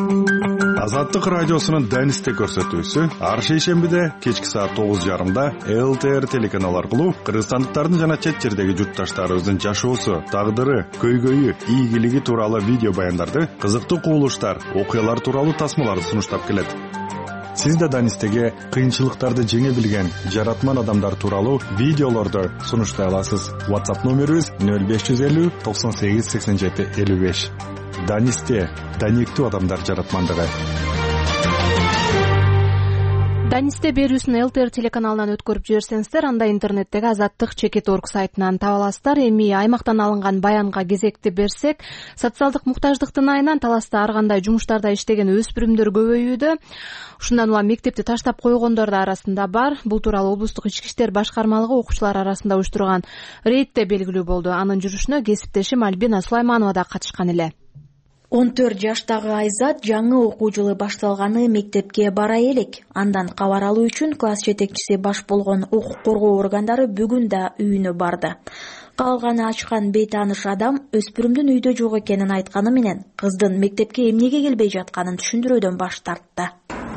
Азаттык радиосунун Данисте көрсөтүүсү ар шейшембиде кечки саат тогуз жарымда эл тэ эр телеканалы аркылуу кыргызстандыктардын жана чет жердеги журтташтарыбыздын жашоосу, тагдыры, көйгөйү, ийгилиги тууралуу видео баяндарды, кызыктуу кубулуштар, окуялар тууралуу тасмаларды сунуштап келет. Сиз да Данистеге кыйынчылыктарды жеңе билген жаратман адамдар тууралуу видеолорду сунуштай аласыз. WhatsApp номерибиз нөл беш жүз элүү токсон сегиз сексен жети элүү беш. Данисте даниктүү адамдар жаратмандыгы. Данисте берүүсүн эл тэ эр телеканалынан өткөрүп жиберсеңиздер, анда интернеттеги азаттык чекит точка орг сайтынан таба аласыздар. Эми аймактан алынган баянга кезекти берсек, социалдык муктаждыктын айынан таласта ар кандай жумуштарда иштеген өспүрүмдөр көбөйүүдө. Ушундан улам мектепти таштап койгондор да арасында бар. Бул тууралуу облустук ички иштер башкармалыгы окуучулар арасында уюштурган рейдте белгилүү болду. Анын жүрүшүнө кесиптешим Альбина Сулайманова да катышкан эле. он төрт жаштагы Айзат жаңы окуу жылы башталганы мектепке бара элек. Андан кабар алуу үчүн класс жетекчиси баш болгон укук коргоо органдары бүгүн да үйүнө барды. Калганы ачкан бейтааныш адам өспүрүмдүн үйдө жок экенин айтканы менен кыздын мектепке эмнеге келбей жатканын түшүндүрүүдөн баш тартты.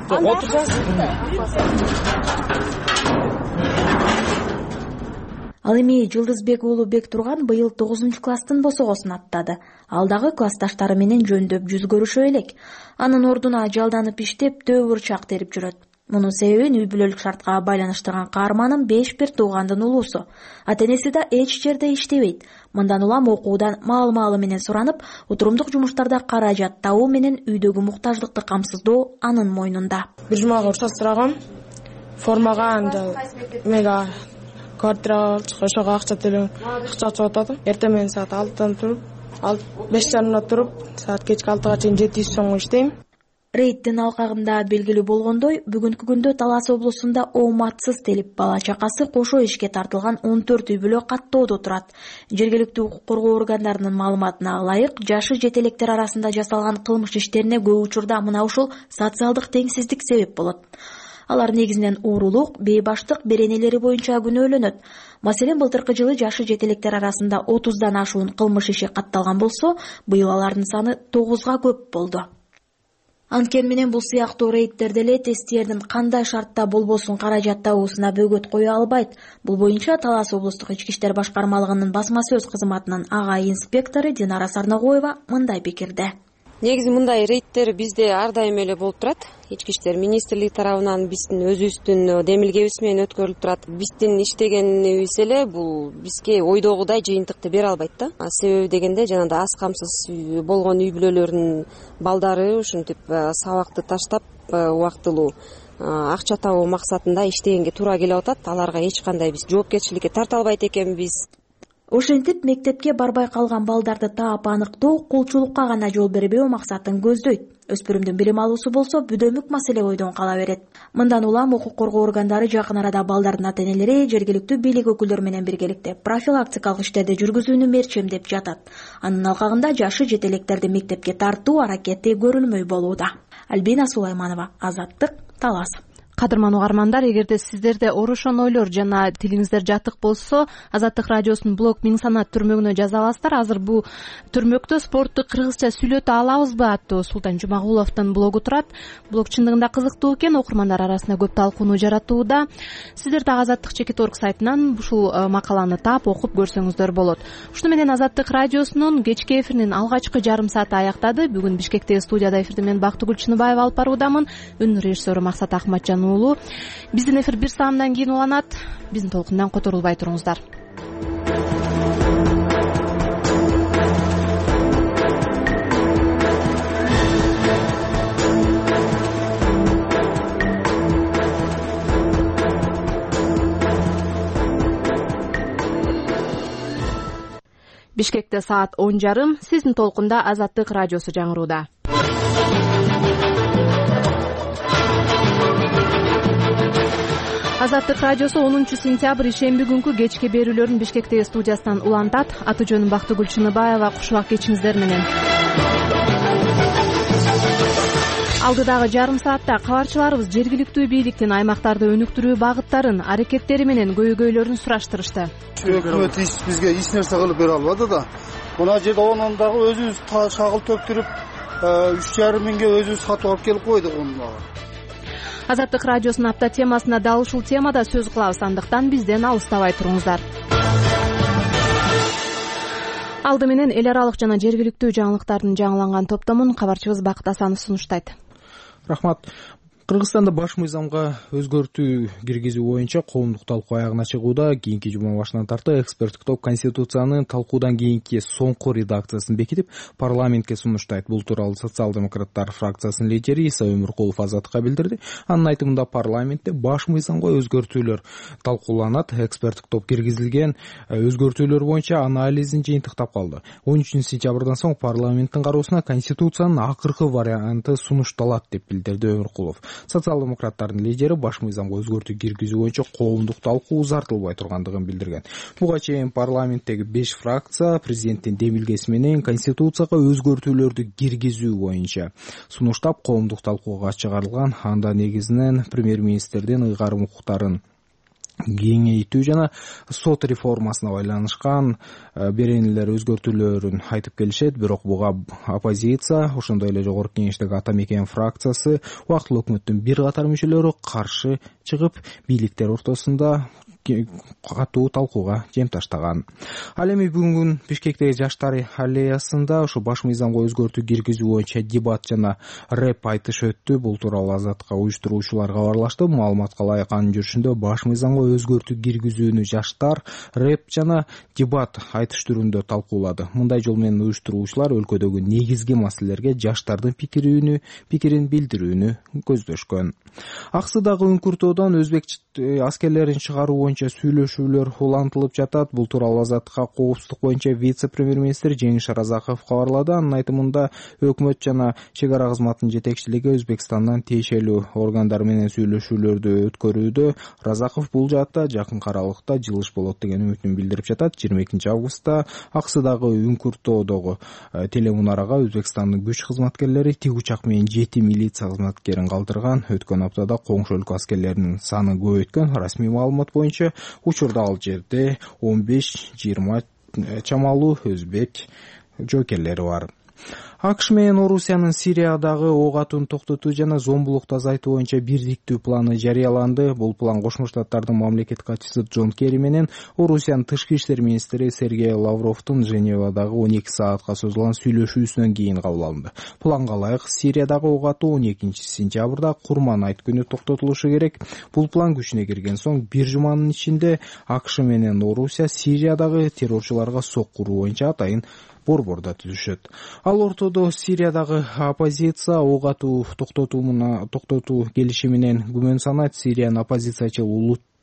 Ал эми Жылдызбек уулу Бектурган быйыл тогузунчу класстын босогосун аттады. Ал дагы классташтары менен жөндөп жүз көрүшө элек. Анын ордуна жалданып иштеп, төө бурчак терип жүрөт. Мунун себебин үй бүлөлүк шартка байланыштырган каарманын беш бир туугандын улуусу. Ата-энеси да эч жерде иштебейт. Мындан улам окуудан маал-маалы менен суранып, отурумдук жумуштарда каражат табуу менен үйдөгү муктаждыкты камсыздоо анын мойнунда. Бир жумага уруксат сурагам. Формага анда мега квартира ошого акча төлөп, акча ачып атадым. Эртең менен саат алтыдан туруп, беш жарымда туруп, саат кечки алтыга чейин жети жүз сом иштейм. Рейдтин алкагында белгилүү болгондой, бүгүнкү күндө Талас облусунда ооматсыз телип бала чакасы кошо ишке тартылган он төрт үй бүлө каттоодо турат. Жергиликтүү укук коргоо органдарынын маалыматына ылайык, жашы жете электер арасында жасалган кылмыш иштерине көп учурда мына ушул социалдык теңсиздик себеп болот. Алар негизинен уурулук, бейбаштык беренелери боюнча күнөөлөнөт. Маселен, былтыркы жылы жашы жете электер арасында отуздан ашуун кылмыш иши катталган болсо, быйыл алардын саны тогузга көп болду. Анткени менен бул сыяктуу рейдтерде эле тестиердин кандай шартта болбосун каражат табуусуна бөгөт кое албайт. Бул боюнча Талас облустук ички иштер башкармалыгынын басма сөз кызматынын ага инспектору Динара Сарнагоева мындай пикирде. Негизи мындай рейдтер бизде ар дайым эле болуп турат. Ички иштер министрлиги тарабынан биздин өзүбүздүн демилгебиз менен өткөрүлүп турат. Биздин иштегенибиз эле бул бизге ойдогудай жыйынтыкты бере албайт да. Себеби дегенде жанагындай аз камсыз болгон үй бүлөлөрдүн балдары ушинтип сабакты таштап убактылуу акча табуу максатында иштегенге туура келип атат. Аларга эч кандай биз жоопкерчиликке тарта албайт экенбиз. Ошентип мектепке барбай калган балдарды таап аныктоо кулчулукка гана жол бербөө максатын көздөйт. Өспүрүмдүн билим алуусу болсо бүдөмүк маселе бойдон кала берет. Мындан улам укук коргоо органдары жакын арада балдардын ата-энелери жергиликтүү бийлик өкүлдөрү менен биргеликте профилактикалык иштерди жүргүзүүнү мерчемдеп жатат. Анын алкагында жашы жете электерди мектепке тартуу аракети көрүлмөй болууда. Альбина Сулайманова, Азаттык, Талас. Кадырман угармандар, эгерде сиздерде орошонойлор жана тилиңиздер жатык болсо, Азаттык радиосунун блог Миң санат түрмөгүнө жаза аласыздар. Азыр бул түрмөктө спортту кыргызча сүйлөтө алабызбы аттуу Султан Жумагуловдун блогу турат. Блог чындыгында кызыктуу экен, окурмандар арасында көп талкууну жаратууда. Сиздер дагы Азаттык чекит точка орг сайтынан ушул макаланы таап окуп көрсөңүздөр болот. Ушуну менен Азаттык радиосунун кечки эфиринин алгачкы жарым сааты аяктады. Бүгүн Бишкектеги студияда эфирди мен Бактыгүл Чыныбаева алып баруудамын. Үн режиссеру Максат Ахматжан. Биздин эфир бир саамдан кийин уланат. Биздин толкундан которулбай туруңуздар. Бишкекте саат он жарым. Сиздин толкунда Азаттык радиосу жаңырууда. Азаттык радиосу онунчу сентябрь ишемби күнкү кечки берүүлөрүн Бишкектеги студиясынан улантат. Аты жөнүм Бактыгүл Чыныбаева. Кушубак кечиңиздер менен. Алдыдагы жарым саатта кабарчыларыбыз жергиликтүү бийликтин аймактарды өнүктүрүү багыттарын, аракеттери менен көйгөйлөрүн сураштырышты. Өкмөт бизге эч нерсе кылып бере албады да. Мына жерде онун дагы өзүбүз шагыл төктүрүп, үч жарым миңге өзүбүз сатып алып келип койдук муну. Азаттык радиосунун апта темасына дал ушул темада сөз кылабыз, андыктан бизден алыстабай туруңуздар. Алды менен эл аралык жана жергиликтүү жаңылыктардын жаңыланган топтомун кабарчыбыз Бакыт Асанов сунуштайт. Рахмат. Кыргызстанда баш мыйзамга өзгөртүү киргизүү боюнча коомдук талкуу аягына чыгууда. Кийинки жума башынан тарты эксперттик топ Конституциянын талкуудан кийинки соңку редакциясын бекитип, парламентке сунуштайт. Бул тууралуу социал-демократтар фракциясынын лидери Иса Өмүркулов Азаттыкка билдирди. Анын айтымында парламентте баш мыйзамга өзгөртүүлөр талкууланат. Эксперттик топ киргизилген өзгөртүүлөр боюнча анализин жыйынтыктап калды. он үчүнчү сентябрдан соң парламенттин кароосуна Конституциянын акыркы варианты сунушталат деп билдирди Өмүркулов. Социал-демократтардын лидери баш мыйзамга өзгөртүү киргизүү боюнча коомдук талкуу узартылбай тургандыгын билдирген. Буга чейин парламенттеги беш фракция президенттин демилгеси менен Конституцияга өзгөртүүлөрдү киргизүү боюнча сунуштап коомдук талкууга чыгарылган. Анда негизинен премьер-министрдин ыйгарым укуктарын кеңейтүү жана сот реформасына байланышкан беренелер өзгөртүүлөрүн айтып келишет. Бирок буга оппозиция, ошондой эле жогорку кеңештеги Ата Мекен фракциясы, убактылуу өкмөттүн бир катар мүчөлөрү каршы чыгып, бийликтер ортосунда катуу талкууга жем таштаган. Ал эми бүгүн Бишкектеги жаштар аллеясында ушу баш мыйзамга өзгөртүү киргизүү боюнча дебат жана рэп айтыш өттү. Бул тууралуу Азаттыкка уюштуруучулар кабарлашты. Маалыматка ылайык анын жүрүшүндө баш мыйзамга өзгөртүү киргизүүнү жаштар рэп жана дебат айтыш түрүндө талкуулады. Мындай жол менен уюштуруучулар өлкөдөгү негизги маселелерге жаштардын пикирүүнү, пикирин билдирүүнү көздөшкөн. Аксыдагы Үңкүртөөдөн өзбек аскерлерин чыгаруу боюнча сүйлөшүүлөр улантылып жатат. Бул тууралуу Азаттыкка коопсуздук боюнча вице-премьер-министр Жеңиш Разаков кабарлады. Анын айтымында өкмөт жана чек ара кызматынын жетекчилиги Өзбекстандан тиешелүү органдар менен сүйлөшүүлөрдү өткөрүүдө. Разаков бул жаатта жакын аралыкта жылыш болот деген үмүтүн билдирип жатат. жыйырма экинчи августта Аксыдагы Үңкүртөөдөгү телемунарага Өзбекстандын күч кызматкерлери тик учак менен жети милиция кызматкерин калтырган. Өткөн аптада коңшу өлкө аскерлеринин саны көбөйткөн. Расмий маалымат боюнча учурда ал жерде он беш жыйырма чамалуу өзбек жоокерлери бар. АКШ менен Орусиянын Сириядагы ок атууну токтотуу жана зомбулукту азайтуу боюнча бирдиктүү планы жарыяланды. Бул план Кошмо Штаттардын мамлекет катчысы Джон Керри менен Орусиянын тышкы иштер министри Сергей Лавровдун Женевадагы он эки саатка созулган сүйлөшүүсүнөн кийин кабыл алынды. Планга ылайык Сириядагы ок атуу он экинчи сентябрда Курман айт күнү токтотулушу керек. Бул план күчүнө кирген соң бир жуманын ичинде АКШ менен Орусия Сириядагы террорчуларга соккуруу боюнча атайын борбордо түзүшөт. Ал ортодо Сириядагы оппозиция ок атуу токтотууна токтотуу келишиминен күмөн санайт. Сириянын оппозициячы улут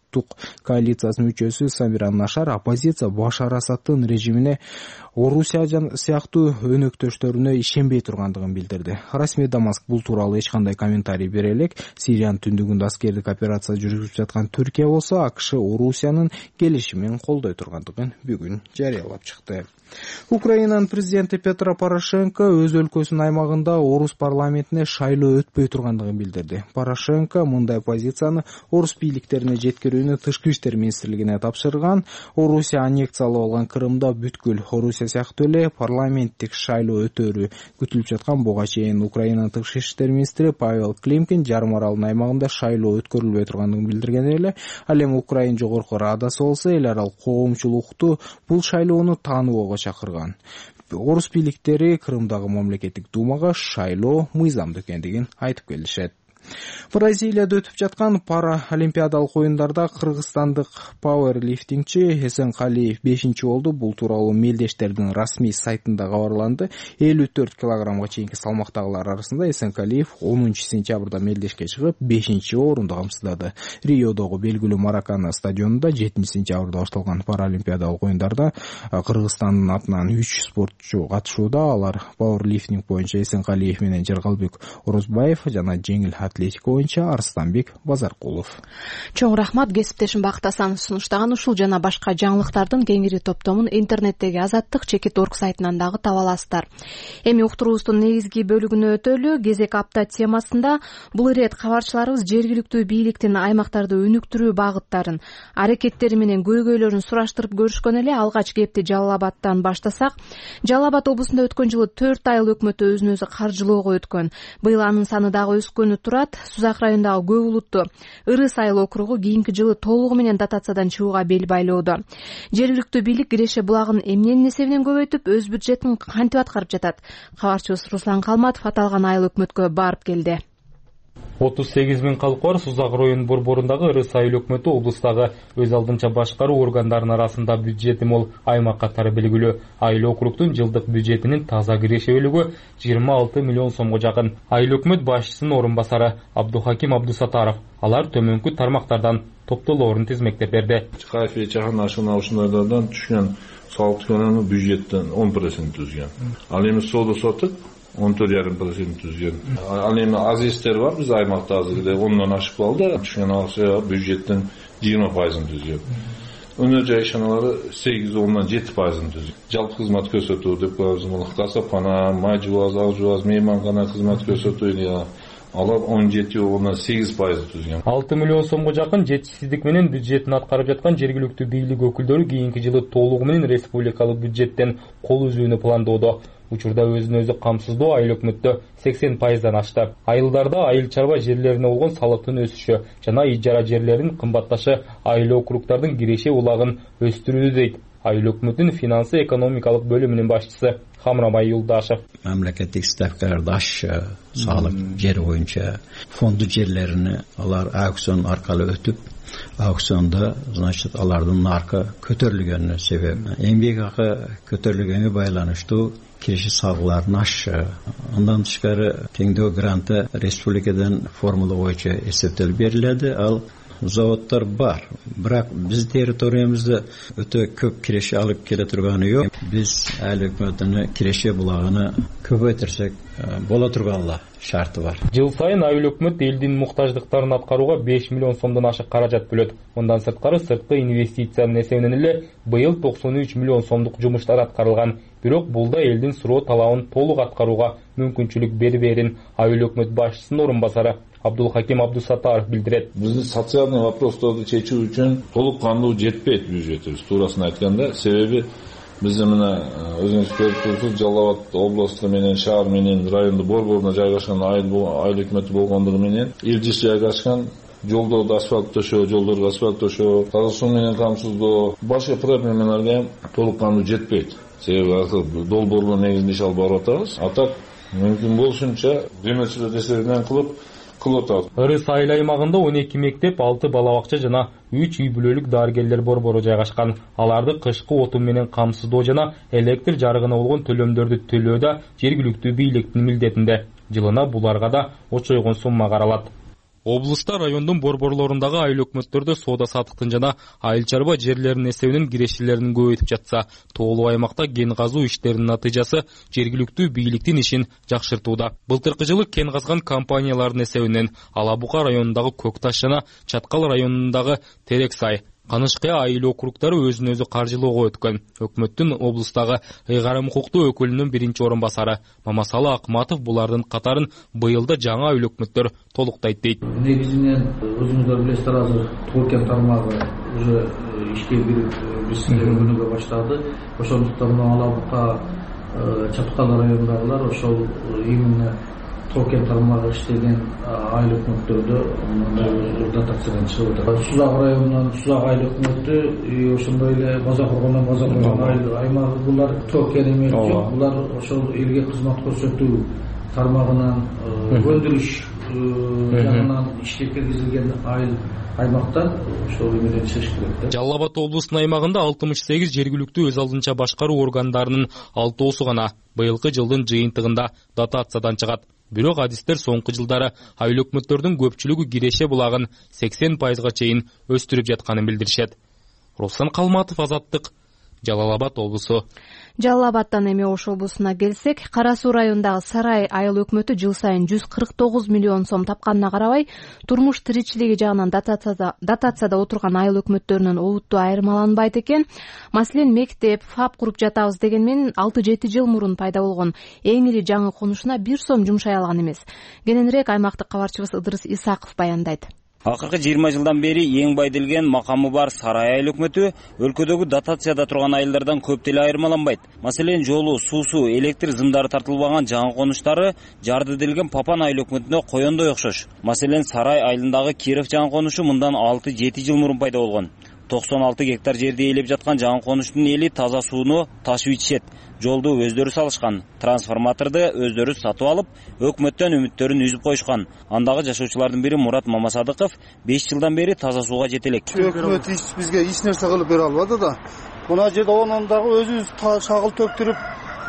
улуттук коалициясынын мүчөсү Самира Нашар оппозиция Башар Асаддын режимине Орусия сыяктуу өнөктөштөрүнө ишенбей тургандыгын билдирди. Расмий Дамаск бул тууралуу эч кандай комментарий бере элек. Сириянын түндүгүндө аскердик операция жүргүзүп жаткан Түркия болсо АКШ Орусиянын келишимин колдой тургандыгын бүгүн жарыялап чыкты. Украинанын президенти Петро Порошенко өз өлкөсүнүн аймагында орус парламентине шайлоо өтпөй тургандыгын билдирди. Порошенко мындай позицияны орус бийликтерине жеткирүүнү тышкы иштер министрлигине тапшырган. Орусия аннексиялап алган Крымда бүткүл Орусия сыяктуу эле парламенттик шайлоо өтөөрү күтүлүп жаткан. Буга чейин Украинанын тышкы иштер министри Павел Климкин жарым аралдын аймагында шайлоо өткөрүлбөй тургандыгын билдирген эле. Ал эми Украин жогорку радасы болсо эл аралык коомчулукту бул шайлоону тааныбоого чакырган. Орус бийликтери Крымдагы мамлекеттик думага шайлоо мыйзамдуу экендигин айтып келишет. Бразилияда өтүп жаткан пара олимпиадалык оюндарда кыргызстандык пауэрлифтингчи Эсенкалиев бешинчи болду. Бул тууралуу мелдештердин расмий сайтында кабарланды. элүү төрт килограммга чейинки салмактагылар арасында Эсенкалиев онунчу сентябрда мелдешке чыгып бешинчи орунду камсыздады. Риодогу белгилүү Маракана стадионунда жетинчи сентябрда башталган паралимпиадалык оюндарда Кыргызстандын атынан үч спортчу катышууда. Алар пауэрлифтинг боюнча Эсенкалиев менен Жергалбек Орозбаев жана жеңил атлетика боюнча Арыстанбек Базаркулов. Чоң рахмат, кесиптешим Бакыт Асанов сунуштаган ушул жана башка жаңылыктардын кеңири топтомун интернеттеги Азаттык чекит точка орг сайтынан дагы таба аласыздар. Эми уктуруубуздун негизги бөлүгүнө өтөлү. Кезек апта темасында бул ирет кабарчыларыбыз жергиликтүү бийликтин аймактарды өнүктүрүү багыттарын, аракеттери менен көйгөйлөрүн сураштырып көрүшкөн эле. Алгач кепти Жалал Абадтан баштасак, Жалал Абад облусунда өткөн жылы төрт айыл өкмөтү өзүн өзү каржылоого өткөн. Быйыл анын саны дагы өскөнү турат. Сузак районундагы көп улуттуу Ырыс айыл округу кийинки жылы толугу менен дотациядан чыгууга бел байлоодо. Жергиликтүү бийлик Киреше булагын эмненин эсебинен көбөйтүп, өз бюджетин кантип аткарып жатат? Кабарчыбыз Руслан Калматов аталган айыл өкмөткө барып келди. отуз сегиз миң калк бар Сузак район борборундагы Ырыс айыл өкмөтү облустагы өз алдынча башкаруу органдарынын арасында бюджети мол аймак катары белгилүү. Айыл округдун жылдык бюджетинин таза киреше бөлүгү жыйырма алты миллион сомго жакын. Айыл өкмөт башчысынын орун басары Абдухаким Абдусатаров алар төмөнкү тармактардан топтолоорун тизмектеп берди. Кайфи чахана ашына ушундардан түшкөн салык төлөмү бюджеттен он процент түзгөн. Ал эми соода сотук он төрт жарым процент түзген. Ал эми азистер бар биз аймакта азыр ондон ашып калды. Түшкөн акча бюджеттен жыйырма пайызын түзгөн. Өнөр жай ишаналары сегиз ондон жети пайызын түзгөн. Жалпы кызмат көрсөтүү деп коебуз. Бул касапкана, май жуаз, ак жуаз, мейманкана кызмат көрсөтүү алар он жети ондон сегиз пайыз түзгөн. алты миллион сомго жакын жетишсиздик менен бюджетин аткарып жаткан жергиликтүү бийлик өкүлдөрү кийинки жылы толугу менен республикалык бюджеттен кол үзүүнү пландоодо. Учурда өзүн өзү камсыздоо айыл өкмөттө сексен пайыздан ашты. Айылдарда айыл чарба жерлерине болгон салыктын өсүшү жана ижара жерлеринин кымбатташы айыл округдардын киреше улагын өстүрүүдө дейт айыл өкмөтүнүн финансы экономикалык бөлүмүнүн башчысы Хамрамай Юлдашев. Мамлекеттик ставкаларды ашчы, салык жери боюнча фонду жерлерини алар аукцион аркылуу өтүп, аукционда, значит, алардын наркы көтөрүлгөнүнүн себеби. Эмгек акы көтөрүлгөнгө байланыштуу киреше салыктарын ашчы. Андан тышкары теңдөө гранты республикадан формула боюнча эсептелип берилет. Ал заводдар бар. Бирок биз территориябызда өтө көп киреше алып келе турганы жок. Биз айыл өкмөтүнүн киреше булагын көбөйтүрсөк боло турганла шарты бар. Жыл сайын айыл өкмөт элдин муктаждыктарын аткарууга беш миллион сомдон ашык каражат бөлөт. Мындан сырткары сырткы инвестициянын эсебинен эле быйыл токсон үч миллион сомдук жумуштар аткарылган. Бирок бул да элдин суроо талабын толук аткарууга мүмкүнчүлүк бербээрин айыл өкмөт башчысынын орун басары Абдулхаким Абдусатаров билдирет. Биздин социалдык вопростарды чечүү үчүн толук кандуу жетпейт бюджетибиз. Туурасын айтканда, себеби биз мына өзүңүз көрүп турсуз, Жалал Абад областу менен шаар менен райондо борборуна жайгашкан айыл айыл өкмөтү болгондугу менен ирдиш жайгашкан жолдорду асфальт төшөө, жолдорду асфальт төшөө, таза суу менен камсыздоо, башка проблемаларга толук кандуу жетпейт. Себеби долбоорлор негизинде иш алып барып атабыз. Атак мүмкүн болушунча демөчүлөр эсебинен кылып Ырыс айыл аймагында он эки мектеп, алты бала бакча жана үч үй бүлөлүк дарыгерлер борбору жайгашкан. Аларды кышкы отун менен камсыздоо жана электр жарыгына болгон төлөмдөрдү төлөө да жергиликтүү бийликтин милдетинде. Жылына буларга да очойгон сумма каралат. Облыста райондун борборлорундагы айыл өкмөттөрдө соода саттыктын жана айыл чарба жерлеринин эсебинин кирешелерин көбөйтүп жатса, тоолуу аймакта кен казуу иштеринин натыйжасы жергиликтүү бийликтин ишин жакшыртууда. Былтыркы жылы кен казган компаниялардын эсебинен Ала Бука районундагы Көк Таш жана Чаткал районундагы Терек Сай, Канышкыя айыл округдары өзүн өзү каржылоого өткөн. Өкмөттүн облустагы ыйгарым укуктуу өкүлүнүн биринчи орун басары Мамасалы Акматов булардын катарын быйыл да жаңы айыл өкмөттөр толуктайт дейт. Негизинен өзүңүздөр билесиздер, азыр Торкен тармагы уже ишке кирип өнүгө баштады. Ошондуктан Ала Бука, Чаткал районундагылар ошол именно Торкен тармагы иштеген айыл өкмөттөрдө мындай дотациядан чыгып атат. Сузак районунан Сузак айыл өкмөтү, ошондой эле База Коргондон База Коргон айыл аймагы, булар Торкен эмес жок, булар ошол элге кызмат көрсөтүү тармагынан өндүрүш жагынан ишке киргизилген айыл аймактан ошол эмеден чыгыш керек. Жалал Абад облусунун аймагында алтымыш сегиз жергиликтүү өз алдынча башкаруу органдарынын алтоосу гана быйылкы жылдын жыйынтыгында дотациядан чыгат. Бирок адистер соңку жылдары айыл өкмөттөрдүн көпчүлүгү киреше булагын сексен пайызга чейин өстүрүп жатканын билдиришет. Руслан Калматов, Азаттык, Жалал Абад облусу. Жалал Абадтан эми Ош облусуна келсек, Кара Суу районундагы Сарай айыл өкмөтү жыл сайын жүз кырк тогуз миллион сом тапканына карабай, турмуш тиричилиги жагынан дотацияда дотацияда отурган айыл өкмөттөрүнөн олуттуу айырмаланбайт экен. Маселен, мектеп, фаб куруп жатабыз дегенмен алты жети жыл мурун пайда болгон эң ири жаңы конушуна бир сом жумшай алган эмес. Кененирээк аймактык кабарчыбыз Ыдырыс Исаков баяндайт. Акыркы жыйырма жылдан бери эң байдилген макамы бар Сарай айыл өкмөтү өлкөдөгү дотацияда турган айылдардан көп деле айырмаланбайт. Маселен, жолу, суусу, электр зымдары тартылбаган жаңы конуштары жарды делген Папан айыл өкмөтүнө коёндой окшош. Маселен, Сарай айылындагы Киров жаңы конушу мындан алты жети жыл мурун пайда болгон. токсон алты гектар жерди ээлеп жаткан жаңы конуштун эли таза сууну ташып ичишет. Жолду өздөрү салышкан, трансформаторду өздөрү сатып алып, өкмөттөн үмүттөрүн үзүп коюшкан. Андагы жашоочулардын бири Мурат Мамасадыков беш жылдан бери таза сууга жете элек. Өкмөт бизге эч нерсе кылып бере албады да. Мына жерде онундагы өзүбүз шагыл төктүрүп,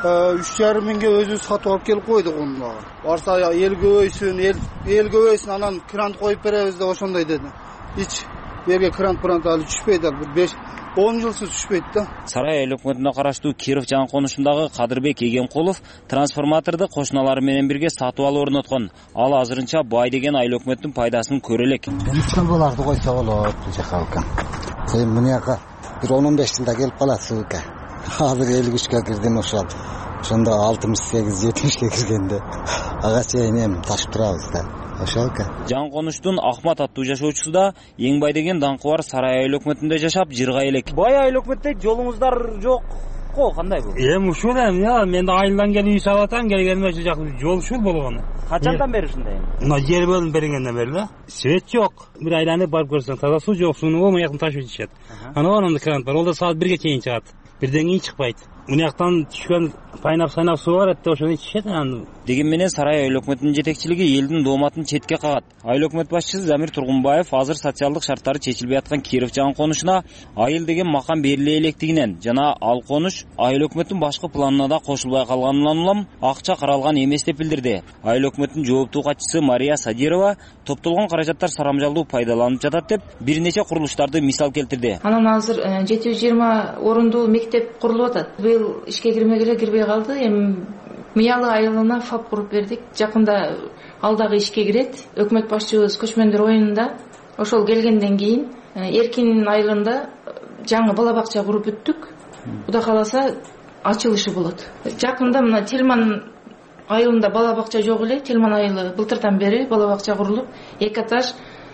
үч жарым миңге өзүбүз сатып алып келип койдук уну. Барса эл көбөйсүн, эл эл көбөйсүн, анан крант коюп беребиз деп ошондой деди. Эч берге крант прант алы түшпөйт, беш он жылсыз түшпөйт да. Сарай айыл өкмөтүнө караштуу Киров жаңы конушундагы Кадырбек Эгемкулов трансформаторду кошуналары менен бирге сатып алып орноткон. Ал азырынча бай деген айыл өкмөттүн пайдасын көрө элек. үч жыл буларды койсо болот бул жака алкан. Сен мынияка бир он он беш жылда келип калат суука. Азыр элүү үчкө кирдим ошол. Ошондо алтымыш сегиз жетимишке киргенде ага чейин эми ташып турабыз да. Ошолка. Жаңы конуштун Ахмат аттуу жашоочусу да эң бай деген даңкы бар Сарай айыл өкмөтүндө жашап жыргай элек. Бай айыл өкмөттө жолуңуздар жок го, кандай бул? Эми ушул эми, мен айылдан келип үй салып атам, келгениме ушул жак жол ушул болгону. Качандан бери ушундай? Мына жер бөлүнүп бергенден бери да. Свет жок. Бир айланып барып көрсөң, таза суу жок, сууну бул жактан ташып ичишет. Анан анын крант бар, ол да саат бирге чейин чыгат. Бирден кийин чыкпайт. Мына жактан түшкөн пайнап сайнап суу бар эте, ошону ичишет анан. Деген менен Сарай айыл өкмөтүнүн жетекчилиги элдин дооматын четке кагат. Айыл өкмөт башчысы Замир Тургунбаев азыр социалдык шарттары чечилбей аткан Киров жаңы конушуна айыл деген макам бериле электигинен жана ал конуш айыл өкмөттүн башкы планына да кошулбай калганынан улам акча каралган эмес деп билдирди. Айыл өкмөттүн жооптуу катчысы Мария Садирова топтолгон каражаттар сарамжалдуу пайдаланып жатат деп бир нече курулуштарды мисал келтирди. Анан азыр жети жүз жыйырма орундуу мектеп курулуп атат. Быйыл ишке кирмегеле кирбей калды. Эми Мыялы айылына фаб куруп бердик. Жакында ал дагы ишке кирет. Өкмөт башчыбыз көчмөндөр оюнунда ошол келгенден кийин Эркин айылында жаңы бала бакча куруп бүттүк. Кудай кааласа ачылышы болот. Жакында мына Телман айылында бала бакча жок эле. Телман айылы былтырдан бери бала бакча курулуп, эки этаж,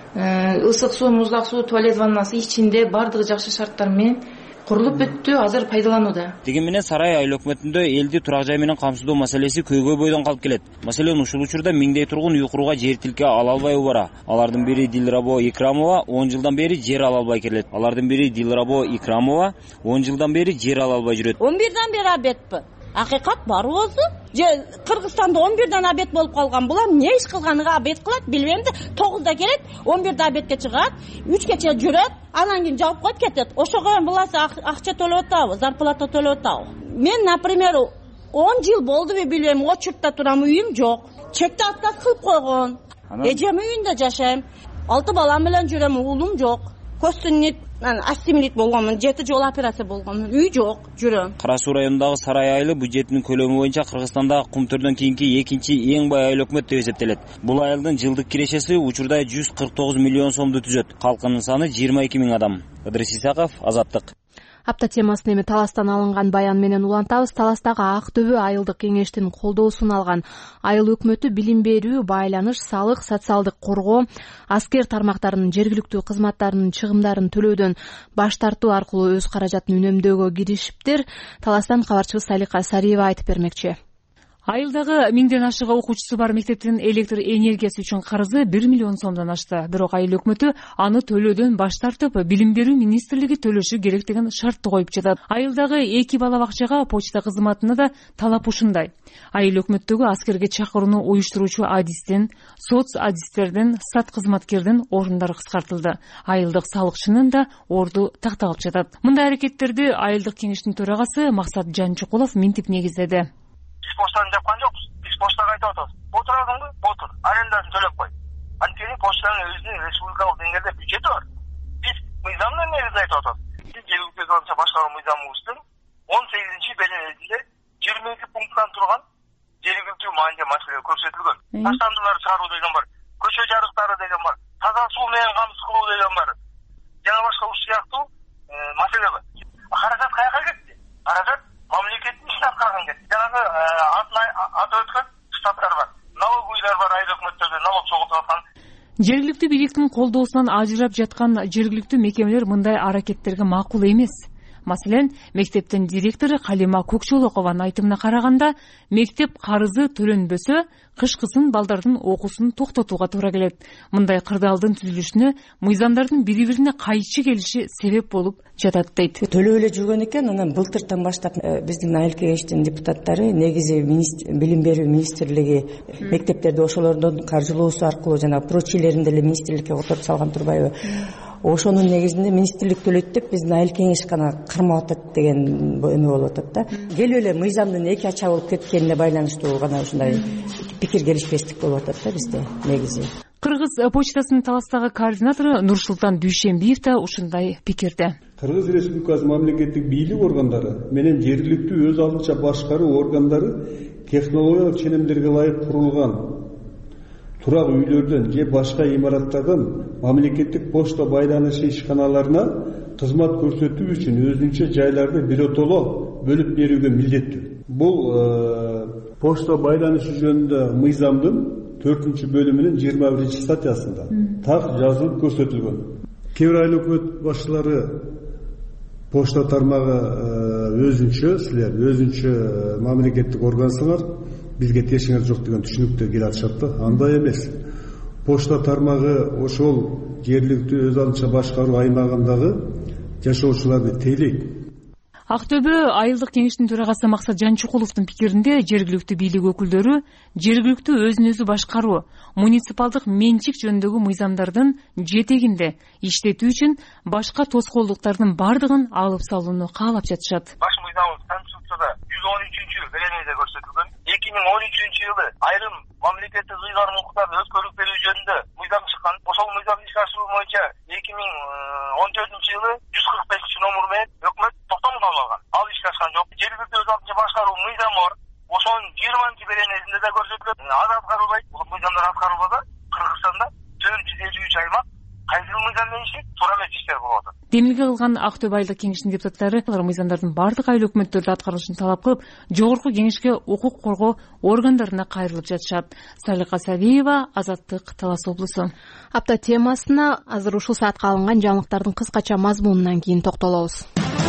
ысык суу, муздак суу, туалет ваннасы ичинде бардыгы жакшы шарттар менен курулуп бүттү, азыр пайдаланууда. Деген менен Сарай айыл өкмөтүндө элди турак жай менен камсыздоо маселеси көйгөй бойдон калып келет. Маселен, ушул учурда миңдей тургун үй курууга жер тилке ала албай бара. Алардын бири Дилрабо Икрамова он жылдан бери жер ала албай келет. Алардын бири Дилрабо Икрамова он жылдан бери жер ала албай жүрөт. он бирден бери абетпи? Акыйкат бар өзү. Же Кыргызстанда он бирден абет болуп калган. Булар эмне иш кылганыга абет кылат билбейм да. тогузда келет, он бирде абетке чыгат, үчкече жүрөт, анан кийин жабып коюп кетет. Ошого буласы акча төлөп атабы, зарплата төлөп атабы. Мен, например, он жыл болду билбейм, очуртта турам, үйүм жок. Чекти отказ кылып койгон. эжем үйүндө жашайм, алты балам менен жүрөм, уулум жок. Көз сүннет, астемилит болгонмун, жети жол операция болгонмун, үй жок, жүрөм. Кара Суу районундагы Сарай айылы бюджетинин көлөмү боюнча Кыргызстандагы кум төрдөн кийинки экинчи эң бай айыл өкмөт деп эсептелет. Бул айылдын жылдык кирешеси учурда жүз кырк тогуз миллион сомду түзөт. Калкынын саны жыйырма эки миң адам. Ыдырыс Исаков, Азаттык. Апта темасын эми Таластан алынган баян менен улантабыз. Таластагы Ак Төбө айылдык кеңештин колдоосун алган айыл өкмөтү билим берүү, байланыш, салык, социалдык коргоо, аскер тармактарынын жергиликтүү кызматтарынын чыгымдарын төлөөдөн баш тартуу аркылуу өз каражатын үнөмдөөгө киришиптир. Таластан кабарчыбыз Салика Сариева айтып бермекчи. Айылдагы миңден ашык окуучусу бар мектептин электр энергиясы үчүн карызы бир миллион сомдон ашты. Бирок айыл өкмөтү аны төлөөдөн баш тартып, билим берүү министрлиги төлөшү керек деген шартты коюп жатат. Айылдагы эки бала бакчага почта кызматына да талап ушундай. Айыл өкмөттөгү аскерге чакырууну уюштуруучу адистин, соц адистердин, сат кызматкердин орундары кыскартылды. Айылдык салыкчынын да орду такталып жатат. Мындай аракеттерди айылдык кеңештин төрагасы Максат Жанчукулов минтип негиздеди. Биз поштаны жапкан жокпуз. Биз поштага айтып атабыз. Отурадыңбы? Отур. Арендасын төлөп кой. Анткени поштанын өзүнүн республикалык деңгээлде бюджети бар. Биз мыйзамдын негизинде айтып атабыз. Биз жергиликтүү өзүнчө башкаруу мыйзамыбыздын он сегизинчи беленесинде жыйырма эки пункттан турган жергиликтүү маанилүү маселе көрсөтүлгөн. Таштандыларды чыгаруу деген бар, көчө жарыктары деген бар, таза суу менен камсыз кылуу деген бар. Жана башка ушул сыяктуу маселе бар. Каражат каяка кетти? Каражат мамлекеттин ишин аткарган кетти. Жанагы аты өткөн штаттар бар, налоговыйлар бар, айыл өкмөттөрдө налог чогултуп аткан. Жергиликтүү бийликтин колдоосунан ажырап жаткан жергиликтүү мекемелер мындай аракеттерге макул эмес. Маселен, мектептин директору Калима Көкчолокованын айтымына караганда, мектеп карызы төлөнбөсө, кышкысын балдардын окуусун токтотууга туура келет. Мындай кырдаалдын түзүлүшүнө мыйзамдардын бири-бирине кайчы келиши себеп болуп жатат дейт. Төлөп эле жүргөн экен, анан былтыртан баштап биздин айыл кеңештин депутаттары негизи билим берүү министрлиги мектептерди ошолордун каржылоосу аркылуу жана прочийлерин деле министрликке которуп салган турбайбы? Ошонун негизинде министрлик төлөйт деп биздин айыл кеңеш гана кармап атат деген эме болуп атат да. Келип эле мыйзамдын эки ача болуп кеткенине байланыштуу гана ушундай пикир келишпестик болуп атат да бизде негизи. Кыргыз почтасынын Таластагы координатору Нурсултан Дүйшенбиев да ушундай пикирде. Кыргыз Республикасы мамлекеттик бийлик органдары менен жергиликтүү өз алдынча башкаруу органдары технологиялык ченемдерге ылайык курулган турак үйлөрдөн же башка имараттардан мамлекеттик почта байланышы ишканаларына кызмат көрсөтүү үчүн өзүнчө жайларды биротоло бөлүп берүүгө милдеттүү. Бул почта байланышы жөнүндө мыйзамдын төртүнчү бөлүмүнүн жыйырма биринчи статьясында так жазылып көрсөтүлгөн. Кээ бир айыл өкмөт башчылары почта тармагы өзүнчө, силер өзүнчө мамлекеттик органсыңар, бизге тиешиңер жок деген түшүнүктө келе атышат да. Андай эмес. Почта тармагы ошол жергиликтүү өз алдынча башкаруу аймагындагы жашоочуларды тейлейт. Ак Төбө айылдык кеңештин төрагасы Максат Жанчукуловдун пикиринде жергиликтүү бийлик өкүлдөрү жергиликтүү өзүн өзү башкаруу, муниципалдык менчик жөнүндөгү мыйзамдардын жетегинде иштетүү үчүн башка тоскоолдуктардын бардыгын алып салууну каалап жатышат. Баш мыйзамыбыз Конституцияда жүз он үчүнчү беленеде көрсөтүлгөн. эки миң он үчүнчү жылы айрым мамлекеттик ыйгарым укуктарды өткөрүп берүү жөнүндө мыйзам чыккан. Ошол мыйзамды ишке ашыруу боюнча эки миң он төртүнчү жылы жүз кырк бешинчи номер менен өкмөт токтомун алган. Ал ишке ашкан жок. Жергиликтүү өз алдынча башкаруу мыйзамы бар. Ошонун жыйырманчы беленесинде да көрсөтүлөт. Ал аткарылбайт. Бул мыйзамдар аткарылбаса Кыргызстанда төрт жүз элүү үч аймак кайсы мыйзам менен иштейт, туура эмес иштер болуп атат. Демилге кылган Ак Төбө айылдык кеңештин депутаттары мыйзамдардын бардык айыл өкмөттөрдө аткарылышын талап кылып, жогорку кеңешке укук коргоо органдарына кайрылып жатышат. Салика Савиева, Азаттык, Талас облусу. Апта темасына азыр ушул саатка алынган жаңылыктардын кыскача мазмунунан кийин токтолобуз.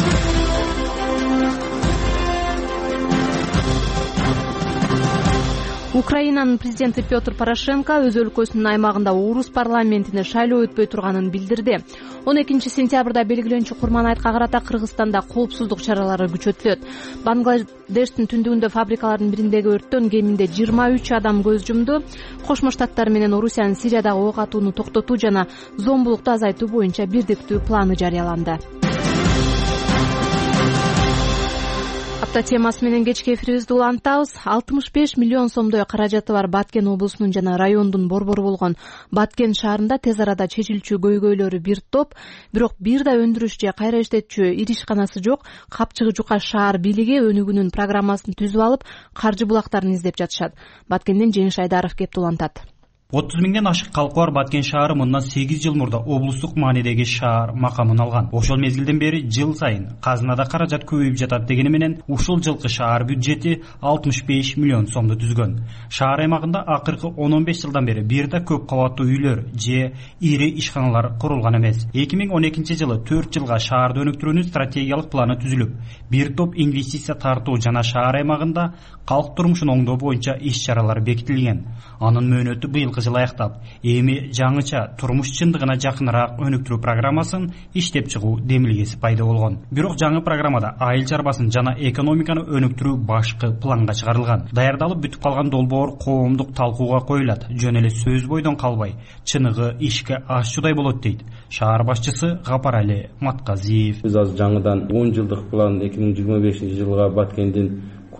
Украинанын президенти Петр Порошенко өз өлкөсүнүн аймагында орус парламентине шайлоо өтпөй турганын билдирди. он экинчи сентябрда белгиленчү курман айтка карата Кыргызстанда коопсуздук чаралары күчөтүлөт. Бангладештин түндүгүндө фабрикалардын бириндеги өрттөн кеминде жыйырма үч адам көз жумду. Кошмо Штаттар менен Орусиянын Сириядагы ок атууну токтотуу жана зомбулукту азайтуу боюнча бирдиктүү планы жарыяланды. Апта темасы менен кечки эфирибизди улантабыз. алтымыш беш миллион сомдой каражаты бар Баткен облусунун жана райондун борбору болгон Баткен шаарында тез арада чечилчү көйгөйлөрү бир топ, бирок бир да өндүрүш же кайра иштетчү ири ишканасы жок. Капчыгы жука шаар бийлиги өнүгүүнүн программасын түзүп алып, каржы булактарын издеп жатышат. Баткенден Жеңиш Айдаров кепти улантат. отуз миңден ашык калкы бар Баткен шаары мындан сегиз жыл мурда облустук маанидеги шаар макамын алган. Ошол мезгилден бери жыл сайын казынада каражат көбөйүп жатат дегени менен ушул жылкы шаар бюджети алтымыш беш миллион сомду түзгөн. Шаар аймагында акыркы он он беш жылдан бери бир да көп кабаттуу үйлөр же ири ишканалар курулган эмес. эки миң он экинчи жылы төрт жылга шаарды өнүктүрүүнүн стратегиялык планы түзүлүп, бир топ инвестиция тартуу жана шаар аймагында калк турмушун оңдоо боюнча иш-чаралар бекитилген. Анын мөөнөтү быйылкы жыл аяктап, эми жаңыча турмуш чындыгына жакыныраак өнүктүрүү программасын иштеп чыгуу демилгеси пайда болгон. Бирок жаңы программада айыл чарбасын жана экономиканы өнүктүрүү башкы планга чыгарылган. Даярдалып бүтүп калган долбоор коомдук талкууга коюлат. Жөн эле сөз бойдон калбай, чыныгы ишке ашчудай болот дейт шаар башчысы Гапарали Матказиев. Биз азыр жаңыдан он жылдык план эки миң жыйырма бешинчи жылга Баткендин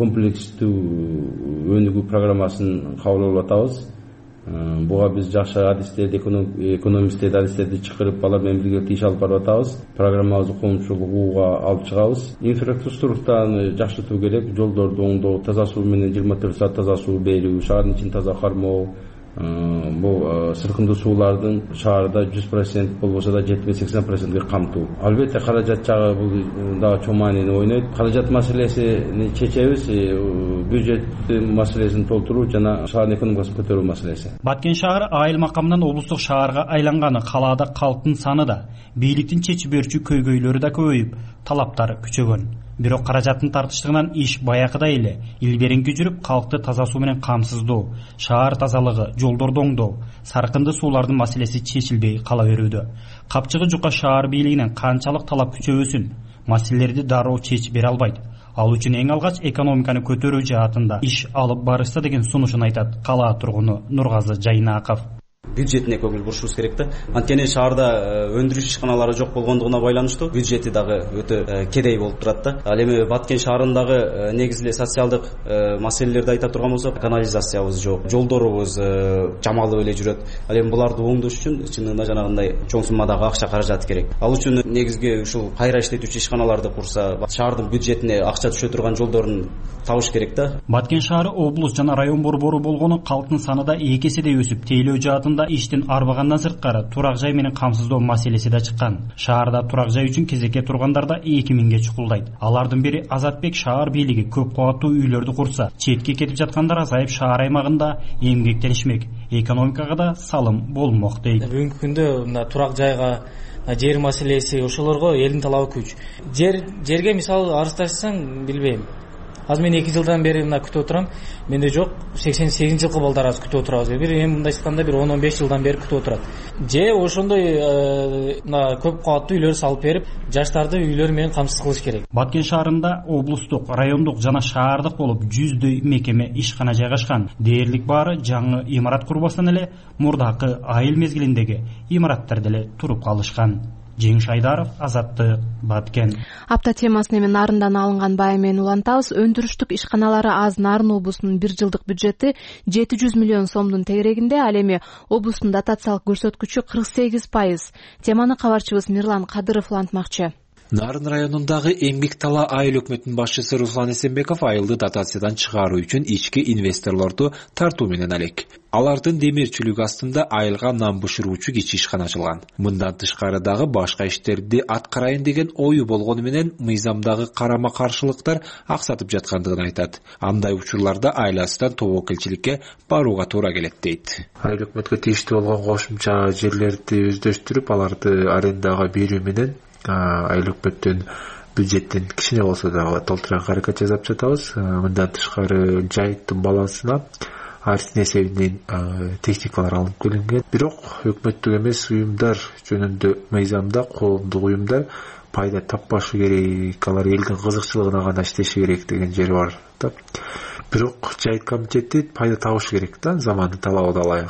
комплекстүү өнүгүү программасын кабыл алып атабыз. Буга биз жакшы адистерди, экономисттерди, адистерди чакырып, алар менен бирге иш алып барып атабыз. Программабызды коомчулукка алып чыгабыз. Инфраструктураны жакшыртуу керек, жолдорду оңдоо, таза суу менен жыйырма төрт саат таза суу берүү, шаардын ичин таза кармоо. Бул сыркындуу суулардын шаарда жүз процент болбосо да жетимиш сексен процентке камтуу. Албетте каражат жагы бул дагы чоң маанини ойнойт. Каражат маселесини чечебиз, бюджет маселесин толтуруу жана шаардын экономикасын көтөрүү маселеси. Баткен шаары айыл макамынан облустук шаарга айланганы, калаада калктын саны да, бийликтин чечип берүүчү көйгөйлөрү да көбөйүп, талаптар күчөгөн. Бирок каражаттын тартыштыгынан иш баякыдай эле илбереңки жүрүп, калкты таза суу менен камсыздоо, шаар тазалыгы, жолдорду оңдоо, саркынды суулардын маселеси чечилбей кала берүүдө. Капчыгы жука шаар бийлигинен канчалык талап күчөбөсүн, маселелерди дароо чечип бере албайт. Ал үчүн эң алгач экономиканы көтөрүү жаатында иш алып барышса деген сунушун айтат калаа тургуну Нургазы Жайнаков. Бюджетине көңүл бурушубуз керек да. Анткени шаарда өндүрүш ишканалары жок болгондугуна байланыштуу бюджети дагы өтө кедей болуп турат да. Ал эми Баткен шаарындагы негизи эле социалдык маселелерди айта турган болсок, канализациябыз жок, жолдорубуз жамалып эле жүрөт. Ал эми буларды оңдош үчүн чынында жанагындай чоң суммадагы акча каражат керек. Ал үчүн негизги ушул кайра иштетүүчү ишканаларды курса, шаардын бюджетине акча түшө турган жолдорун табыш керек да. Баткен шаары облус жана район борбору болгону калктын саны да эки эседей өсүп, тейлөө жаатында иштин арбагандан сырткары турак жай менен камсыздоо маселеси да чыккан. Шаарда турак жай үчүн кезекке тургандар да эки миңге чукулдайт. Алардын бири Азатбек шаар бийлиги көп кабаттуу үйлөрдү курса, четке кетип жаткандар азайып шаар аймагында эмгектенишмек, экономикага да салым болмок дейт. Бүгүнкү күндө мына турак жайга, жер маселеси ошолорго элдин талабы күч. Жер жерге мисалы арыздашсаң, билбейм. Аз мен эки жылдан бери мына күтүп отурам. Менде жок, сексен сегизинчи жылкы балдар аз күтүп отурабыз. Бир эми мындай айтканда бир он он беш жылдан бери күтүп отурат. Же ошондой мына көп кабаттуу үйлөр салып берип, жаштарды үйлөр менен камсыз кылыш керек. Баткен шаарында облустук, райондук жана шаардык болуп жүздөй мекеме ишкана жайгашкан. Дээрлик баары жаңы имарат курбастан эле мурдакы айыл мезгилиндеги имараттар деле туруп калышкан. Жеңиш Айдаров, Азаттык, Баткен. Апта темасын эми Нарындан алынган баа менен улантабыз. Өндүрүштүк ишканалары аз Нарын облусунун бир жылдык бюджети жети жүз миллион сомдун тегерегинде, ал эми облустун дотациялык көрсөткүчү кырк сегиз пайыз. Теманы кабарчыбыз Мирлан Кадыров улантмакчы. Нарын районундагы Эмгек Тала айыл өкмөтүнүн башчысы Руслан Эсенбеков айылды дотациядан чыгаруу үчүн ички инвесторлорду тартуу менен алек. Алардын демирчилиги астында айылга нам бышыруучу кичи ишкана ачылган. Мындан тышкары дагы башка иштерди аткарайын деген ою болгону менен мыйзамдагы карама каршылыктар аксатып жаткандыгын айтат. Андай учурларда айласынан тобокелчиликке барууга туура келет дейт. Айыл өкмөткө тийиштүү болгон кошумча жерлерди өздөштүрүп, аларды арендага берүү менен айыл өкмөттүн бюджеттен кичине болсо да толтурууга аракет жасап жатабыз. Мындан тышкары жайыттын балансына арсин эсебинен техникалар алынып келинген. Бирок өкмөттүк эмес уюмдар жөнүндө мыйзамда коомдук уюмдар пайда таппашы керек, алар элдин кызыкчылыгына гана иштеши керек деген жери бар да. Бирок жайыт комитети пайда табышы керек да, замандын талабына ылайык.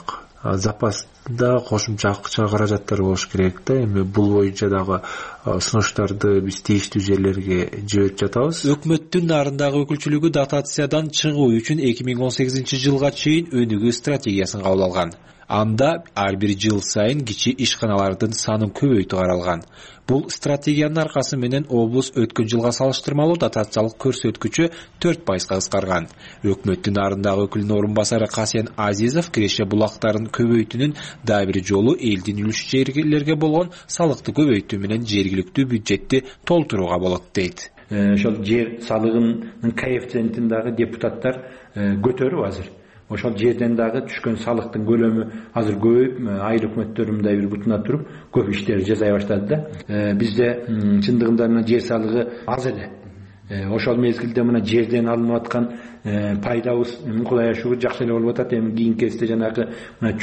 запаста кошумча акча каражаттар болуш керек да. Эми бул боюнча дагы сунуштарды биз тийиштүү жерлерге жиберип жатабыз. Өкмөттүн нарындагы өкүлчүлүгү дотациядан чыгуу үчүн эки миң он сегизинчи жылга чейин өнүгүү стратегиясын кабыл алган. Анда ар бир жыл сайын кичи ишканалардын санын көбөйтүү каралган. Бул стратегиянын аркасы менен облус өткөн жылга салыштырмалуу дотациялык көрсөткүчү төрт пайызга кыскарган. Өкмөттүн нарындагы өкүлүнүн орун басары Касен Азизов киреше булактарын көбөйтүүнүн дагы бир жолу элдин үлүш жерлерге болгон салыкты көбөйтүү менен жергиликтүү бюджетти толтурууга болот дейт. Ошол жер салыгынын коэффициентин дагы депутаттар көтөрүп азыр. Ошол жерден дагы түшкөн салыктын көлөмү азыр көбөйүп, айыл өкмөттөр мындай бир бутуна туруп көп иштерди жасай баштады да. Бизде чындыгында мына жер салыгы аз эле. Ошол мезгилде мына жерден алынып аткан пайдабыз Кудай ашугу жакшы эле болуп атат. Эми кийинки кезде жанагы мына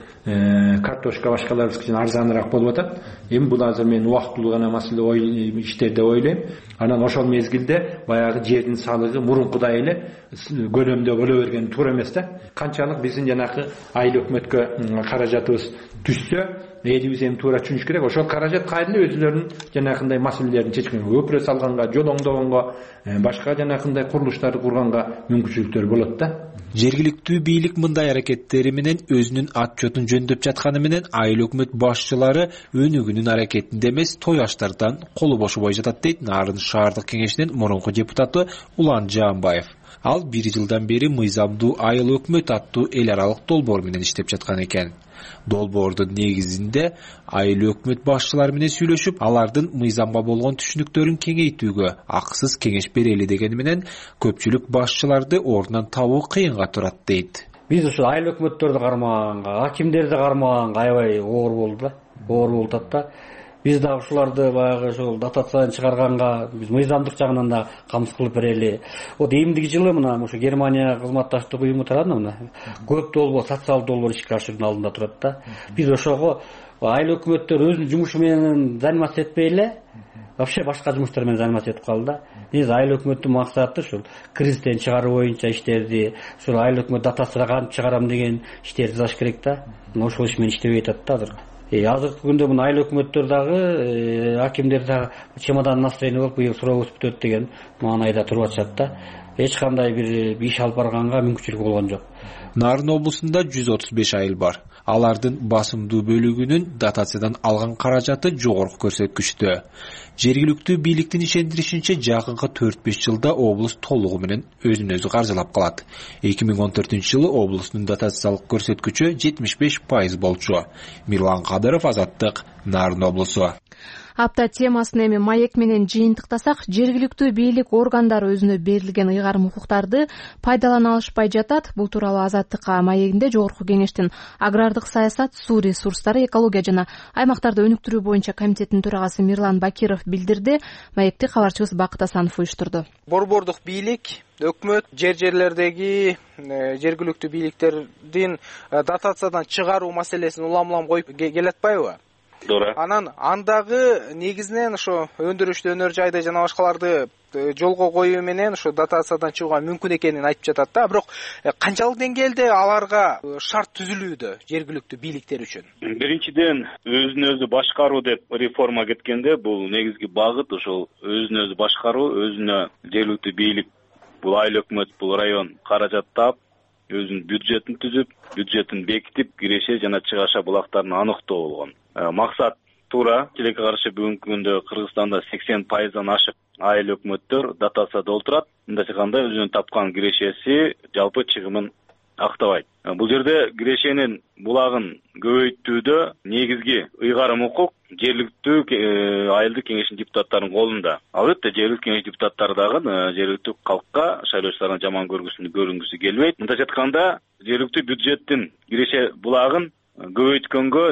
чөп, картошка башкаларыбыз кичине арзаныраак болуп атат. Эми бул азыр мен убактылуу гана маселе иштерди ойлойм. Анан ошол мезгилде баягы жердин салыгы мурункудай эле көлөмдө боло берген туура эмес да. Канчалык биздин жанагы айыл өкмөткө каражатыбыз түшсө, элибиз эми туура түшүнүш керек. Ошол каражат кайрылып өзүлөрүнүн жанагындай маселелерин чечкенге, көпүрө салганга, жол оңдогонго, башка жанагындай курулуштарды курганга мүмкүнчүлүктөр болот да. Жергиликтүү бийлик мындай аракеттери менен өзүнүн отчетун жөндөп жатканы менен айыл өкмөт башчылары өнүгүүнүн аракетинде эмес, той аштардан колу бошобой жатат дейт Нарын шаардык кеңешинин мурунку депутаты Улан Жаанбаев. Ал бир жылдан бери мыйзамдуу айыл өкмөт аттуу эл аралык долбоор менен иштеп жаткан экен. Долбоордун негизинде айыл өкмөт башчылары менен сүйлөшүп, алардын мыйзамга болгон түшүнүктөрүн кеңейтүүгө акысыз кеңеш берели дегени менен көпчүлүк башчыларды ордунан табуу кыйынга турат дейт. Биз ушул айыл өкмөттөрдү кармаганга, акимдерди кармаганга аябай оор болду да. Оор болуп атат да. Биз да ушуларды баягы ошол дотациядан чыгарганга биз мыйзамдык жагынан да камсыз кылып берели. Вот эмдиги жылы мына ошо Германия кызматташтык уюму тарабынан мына көп долбоор, социалдык долбоор ишке ашыруунун алдында турат да. Биз ошого айыл өкмөттөр өзүнүн жумушу менен заниматься этпей эле, вообще башка жумуштар менен заниматься этип калды да. Негизи айыл өкмөттүн максаты ушул кризистен чыгаруу боюнча иштерди, ушул айыл өкмөт дотацияга кантип чыгарам деген иштерди жасаш керек да. Мына ошол иш менен иштебей атат да азыр. Азыркы күндө мына айыл өкмөттөр дагы, акимдер дагы чемодан настроение болуп быйыл сурообуз бүтөт деген маанайда туруп атышат да. Эч кандай бир иш алып барганга мүмкүнчүлүк болгон жок. Нарын облусунда жүз отуз беш айыл бар. Алардын басымдуу бөлүгүнүн дотациядан алган каражаты жогорку көрсөткүчтө. Жергиликтүү бийликтин ишендиришинче жакынкы төрт беш жылда облус толугу менен өзүн өзү каржылап калат. эки миң он төртүнчү жылы облустун дотациялык көрсөткүчү жетимиш беш пайыз болчу. Мирлан Кадыров, Азаттык, Нарын облусу. Апта темасын эми маек менен жыйынтыктасак, жергиликтүү бийлик органдары өзүнө берилген ыйгарым укуктарды пайдалана алышпай жатат. Бул тууралуу Азаттыкка маегинде жогорку кеңештин агрардык саясат, суу ресурстары, экология жана аймактарды өнүктүрүү боюнча комитетинин төрагасы Мирлан Бакиров билдирди. Маекти кабарчыбыз Бакыт Асанов уюштурду. Борбордук бийлик, өкмөт жер жерлердеги жергиликтүү бийликтердин дотациядан чыгаруу маселесин улам-улам коюп келатпайбы? Туура. Анан андагы негизинен ошо өндүрүштү, өнөр жайды жана башкаларды жолго коюу менен ошо дотациядан чыгууга мүмкүн экенин айтып жатат да. Бирок канчалык деңгээлде аларга шарт түзүлүүдө жергиликтүү бийликтер үчүн? Биринчиден, өзүн өзү башкаруу деп реформа кеткенде бул негизги багыт ошол өзүн өзү башкаруу, өзүнө жергиликтүү бийлик, бул айыл өкмөт, бул район каражат таап, өзүнүн бюджетин түзүп, бюджетин бекитип, киреше жана чыгаша булактарын аныктоо болгон. Максат туура. Тилекке каршы бүгүнкү күндө Кыргызстанда сексен пайыздан ашык айыл өкмөттөр дотацияда отурат. Мындайча айтканда өзүнүн тапкан кирешеси жалпы чыгымын актабайт. Бул жерде кирешенин булагын көбөйтүүдө негизги ыйгарым укук жергиликтүү айылдык кеңештин депутаттарынын колунда. Албетте жергиликтүү кеңеш депутаттары дагы жергиликтүү калкка шайлоочулардын жаман көргүсүн көрүнгүсү келбейт. Мындайча айтканда жергиликтүү бюджеттин киреше булагын көбөйткөнгө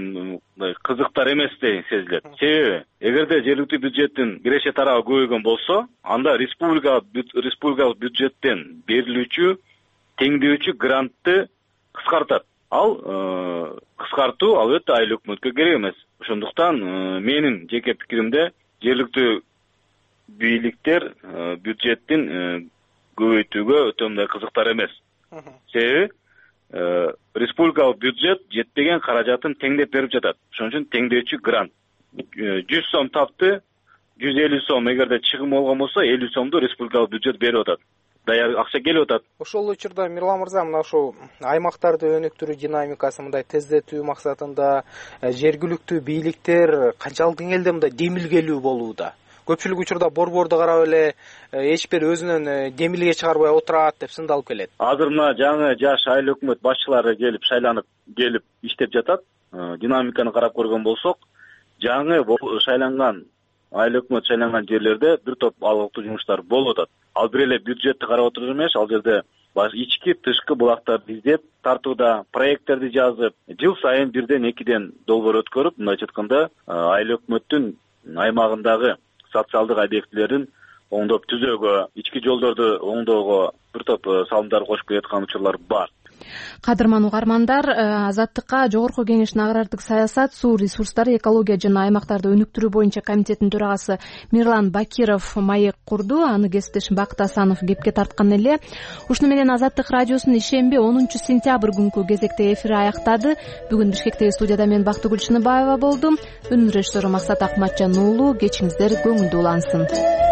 кызыктар эмес деп сезилет. Себеби эгерде жергиликтүү бюджеттин киреше тарабы көбөйгөн болсо, анда республика республикалык бюджеттен берилүүчү теңдөөчү грантты кыскартат. Ал кыскартуу албетте айыл өкмөткө керек эмес. Ошондуктан менин жеке пикиримде жергиликтүү бийликтер бюджеттин көбөйтүүгө өтө мындай кызыктар эмес. Себеби республикалык бюджет жетпеген каражатын теңдеп берип жатат. Ошон үчүн теңдөөчү грант жүз сом тапты, жүз элүү сом эгерде чыгым болгон болсо элүү сомду республикалык бюджет берип атат. Даяр акча келип атат. Ошол учурда Мирлан мырза, мына ошо аймактарды өнүктүрүү динамикасын мындай тездетүү максатында жергиликтүү бийликтер канчалык деңгээлде мындай демилгелүү болууда? Көпчүлүк учурда борборду карап эле эч бир өзүнөн демилге чыгарбай отурат деп сындалып келет. Азыр мына жаңы жаш айыл өкмөт башчылары келип шайланып келип иштеп жатат. Динамиканы карап көргөн болсок, жаңы шайланган айыл өкмөт шайланган жерлерде бир топ алгылыктуу жумуштар болуп атат. Ал бир эле бюджетти карап отуруп эмес, ал жерде ички тышкы булактарды издеп тартууда, проекттерди жазып, жыл сайын бирден экиден долбоор өткөрүп, мындайча айтканда айыл өкмөттүн аймагындагы социалдык объектилерин оңдоп түзөөгө, ички жолдорду оңдоого бир топ салымдар кошуп келаткан учурлар бар. Кадырман угармандар, Азаттыкка Жогорку Кеңештин агрардык саясат, суу ресурстары, экология жана аймактарды өнүктүрүү боюнча комитеттин төрагасы Мирлан Бакиров маек курду. Аны кесиптешим Бакыт Асанов кепке тарткан эле. Ушуну менен Азаттык радиосунун ишемби онунчу сентябрь күнкү кезекте эфир аяктады. Бүгүн Бишкектеги студияда мен Бактыгүл Чыныбаева болдум. Үнүн режиссеру Максат Акматжан уулу. Кечиңиздер көңүлдүү улансын.